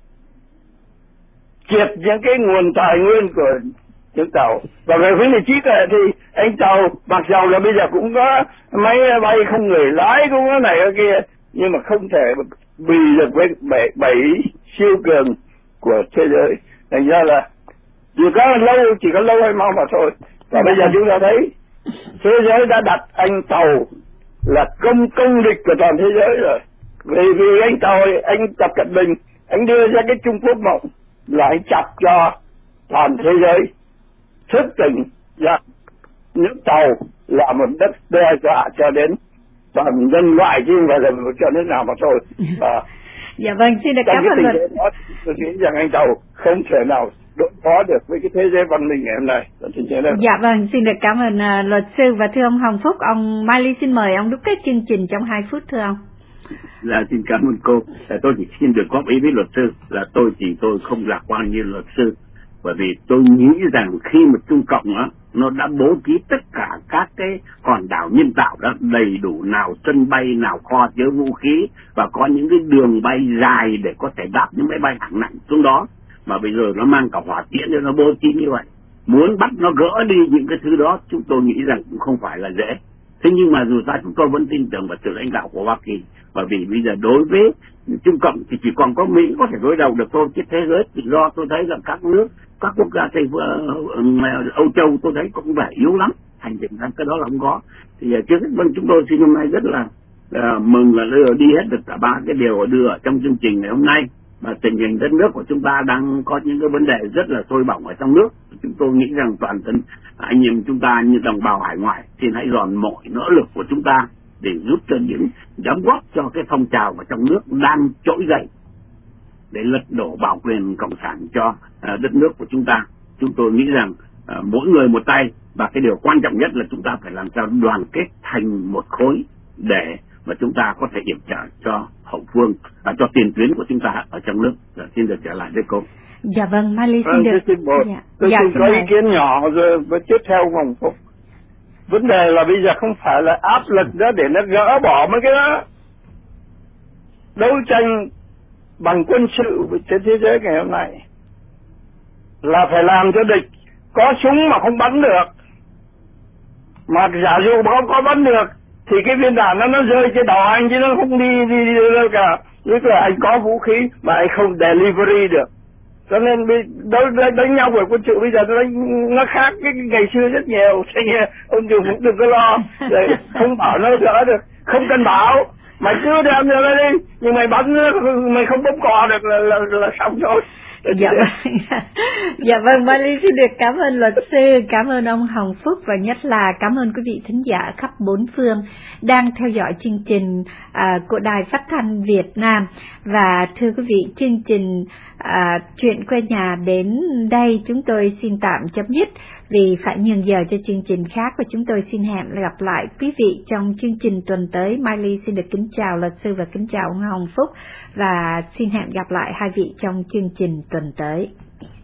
triệt những cái nguồn tài nguyên của những tàu. Và về vấn đề trí tuệ thì anh tàu mặc dầu là bây giờ cũng có máy bay không người lái, cũng có này cái kia, nhưng mà không thể bì được với bảy siêu cường của thế giới. Thành ra là chỉ có lâu hay mau mà thôi. Và bây giờ chúng ta thấy thế giới đã đặt anh tàu là công địch của toàn thế giới rồi. Vì anh tàu, anh Tập Cận Bình, anh đưa ra cái Trung Quốc mộng là anh chọc cho toàn thế giới thức tỉnh rằng nước tàu là một đất đe dọa cho đến toàn nhân loại, chứ không phải là cho nước nào mà thôi. Và dạ vâng, xin được cảm ơn luật. Tôi nghĩ rằng anh tàu không thể nào đối phó được với cái thế giới văn minh ngày hôm nay. Dạ vâng, xin được cảm ơn luật sư. Và thưa ông Hồng Phúc, ông Mai Ly xin mời ông đúc kết chương trình trong 2 phút thưa ông. Dạ, xin cảm ơn cô. Tôi chỉ xin được góp ý với luật sư là tôi không lạc quan như luật sư, bởi vì tôi nghĩ rằng khi mà Trung Cộng á, nó đã bố trí tất cả các cái hòn đảo nhân tạo đó đầy đủ, nào sân bay, nào kho chứa vũ khí, và có những cái đường bay dài để có thể đáp những máy bay hạng nặng xuống đó, mà bây giờ nó mang cả hỏa tiễn cho nó bố trí như vậy. Muốn bắt nó gỡ đi những cái thứ đó, chúng tôi nghĩ rằng cũng không phải là dễ. Thế nhưng mà dù sao chúng tôi vẫn tin tưởng vào sự lãnh đạo của Hoa Kỳ, bởi vì bây giờ đối với Trung Cộng thì chỉ còn có Mỹ có thể đối đầu được thôi, chứ thế giới tự do tôi thấy là các nước, các quốc gia Tây Âu Châu tôi thấy cũng vẻ yếu lắm, thành ra cái đó là không có. Thì trước hết chúng tôi xin hôm nay rất là mừng là đi hết được cả 3 cái điều đưa ở trong chương trình ngày hôm nay. Và tình hình đất nước của chúng ta đang có những cái vấn đề rất là sôi bỏng ở trong nước. Chúng tôi nghĩ rằng toàn thân anh em chúng ta như đồng bào hải ngoại xin hãy dồn mọi nỗ lực của chúng ta để giúp cho những đóng góp cho cái phong trào ở trong nước đang trỗi dậy để lật đổ bảo quyền cộng sản cho đất nước của chúng ta. Chúng tôi nghĩ rằng mỗi người một tay, và cái điều quan trọng nhất là chúng ta phải làm sao đoàn kết thành một khối để mà chúng ta có thể yểm trợ cho hậu phương, cho tiền tuyến của chúng ta ở trong nước. Xin được trở lại với cô. Dạ vâng, Mai Ly xin được. Tôi xin có ý kiến nhỏ rồi với tiếp theo Hồng Phúc. Vấn đề là bây giờ không phải là áp lực đó để nó gỡ bỏ mấy cái đó. Đấu tranh bằng quân sự trên thế giới ngày hôm nay là phải làm cho địch có súng mà không bắn được. Mà giả dụ không có bắn được thì cái viên đạn nó rơi trên đầu anh, chứ nó không đi đâu cả. Tức là anh có vũ khí mà anh không delivery được. Cho nên đánh nhau với quân sự bây giờ nó khác cái ngày xưa rất nhiều. Thế nên ông Trường cũng đừng có lo, không bảo nó gỡ được, không cần bảo, mày cứ đem ra đây đi, nhưng mày bắn mày không bấm cò được là xong thôi. Dạ vâng, dạ vâng, Mai Ly xin được cảm ơn luật sư, cảm ơn ông Hồng Phúc, và nhất là cảm ơn quý vị thính giả khắp 4 phương đang theo dõi chương trình của Đài Phát thanh Việt Nam. Và thưa quý vị, chương trình Chuyện quê nhà đến đây chúng tôi xin tạm chấm dứt vì phải nhường giờ cho chương trình khác, và chúng tôi xin hẹn gặp lại quý vị trong chương trình tuần tới. Mai Ly xin được kính chào luật sư và kính chào ông Hồng Phúc, và xin hẹn gặp lại hai vị trong chương trình tuần tới.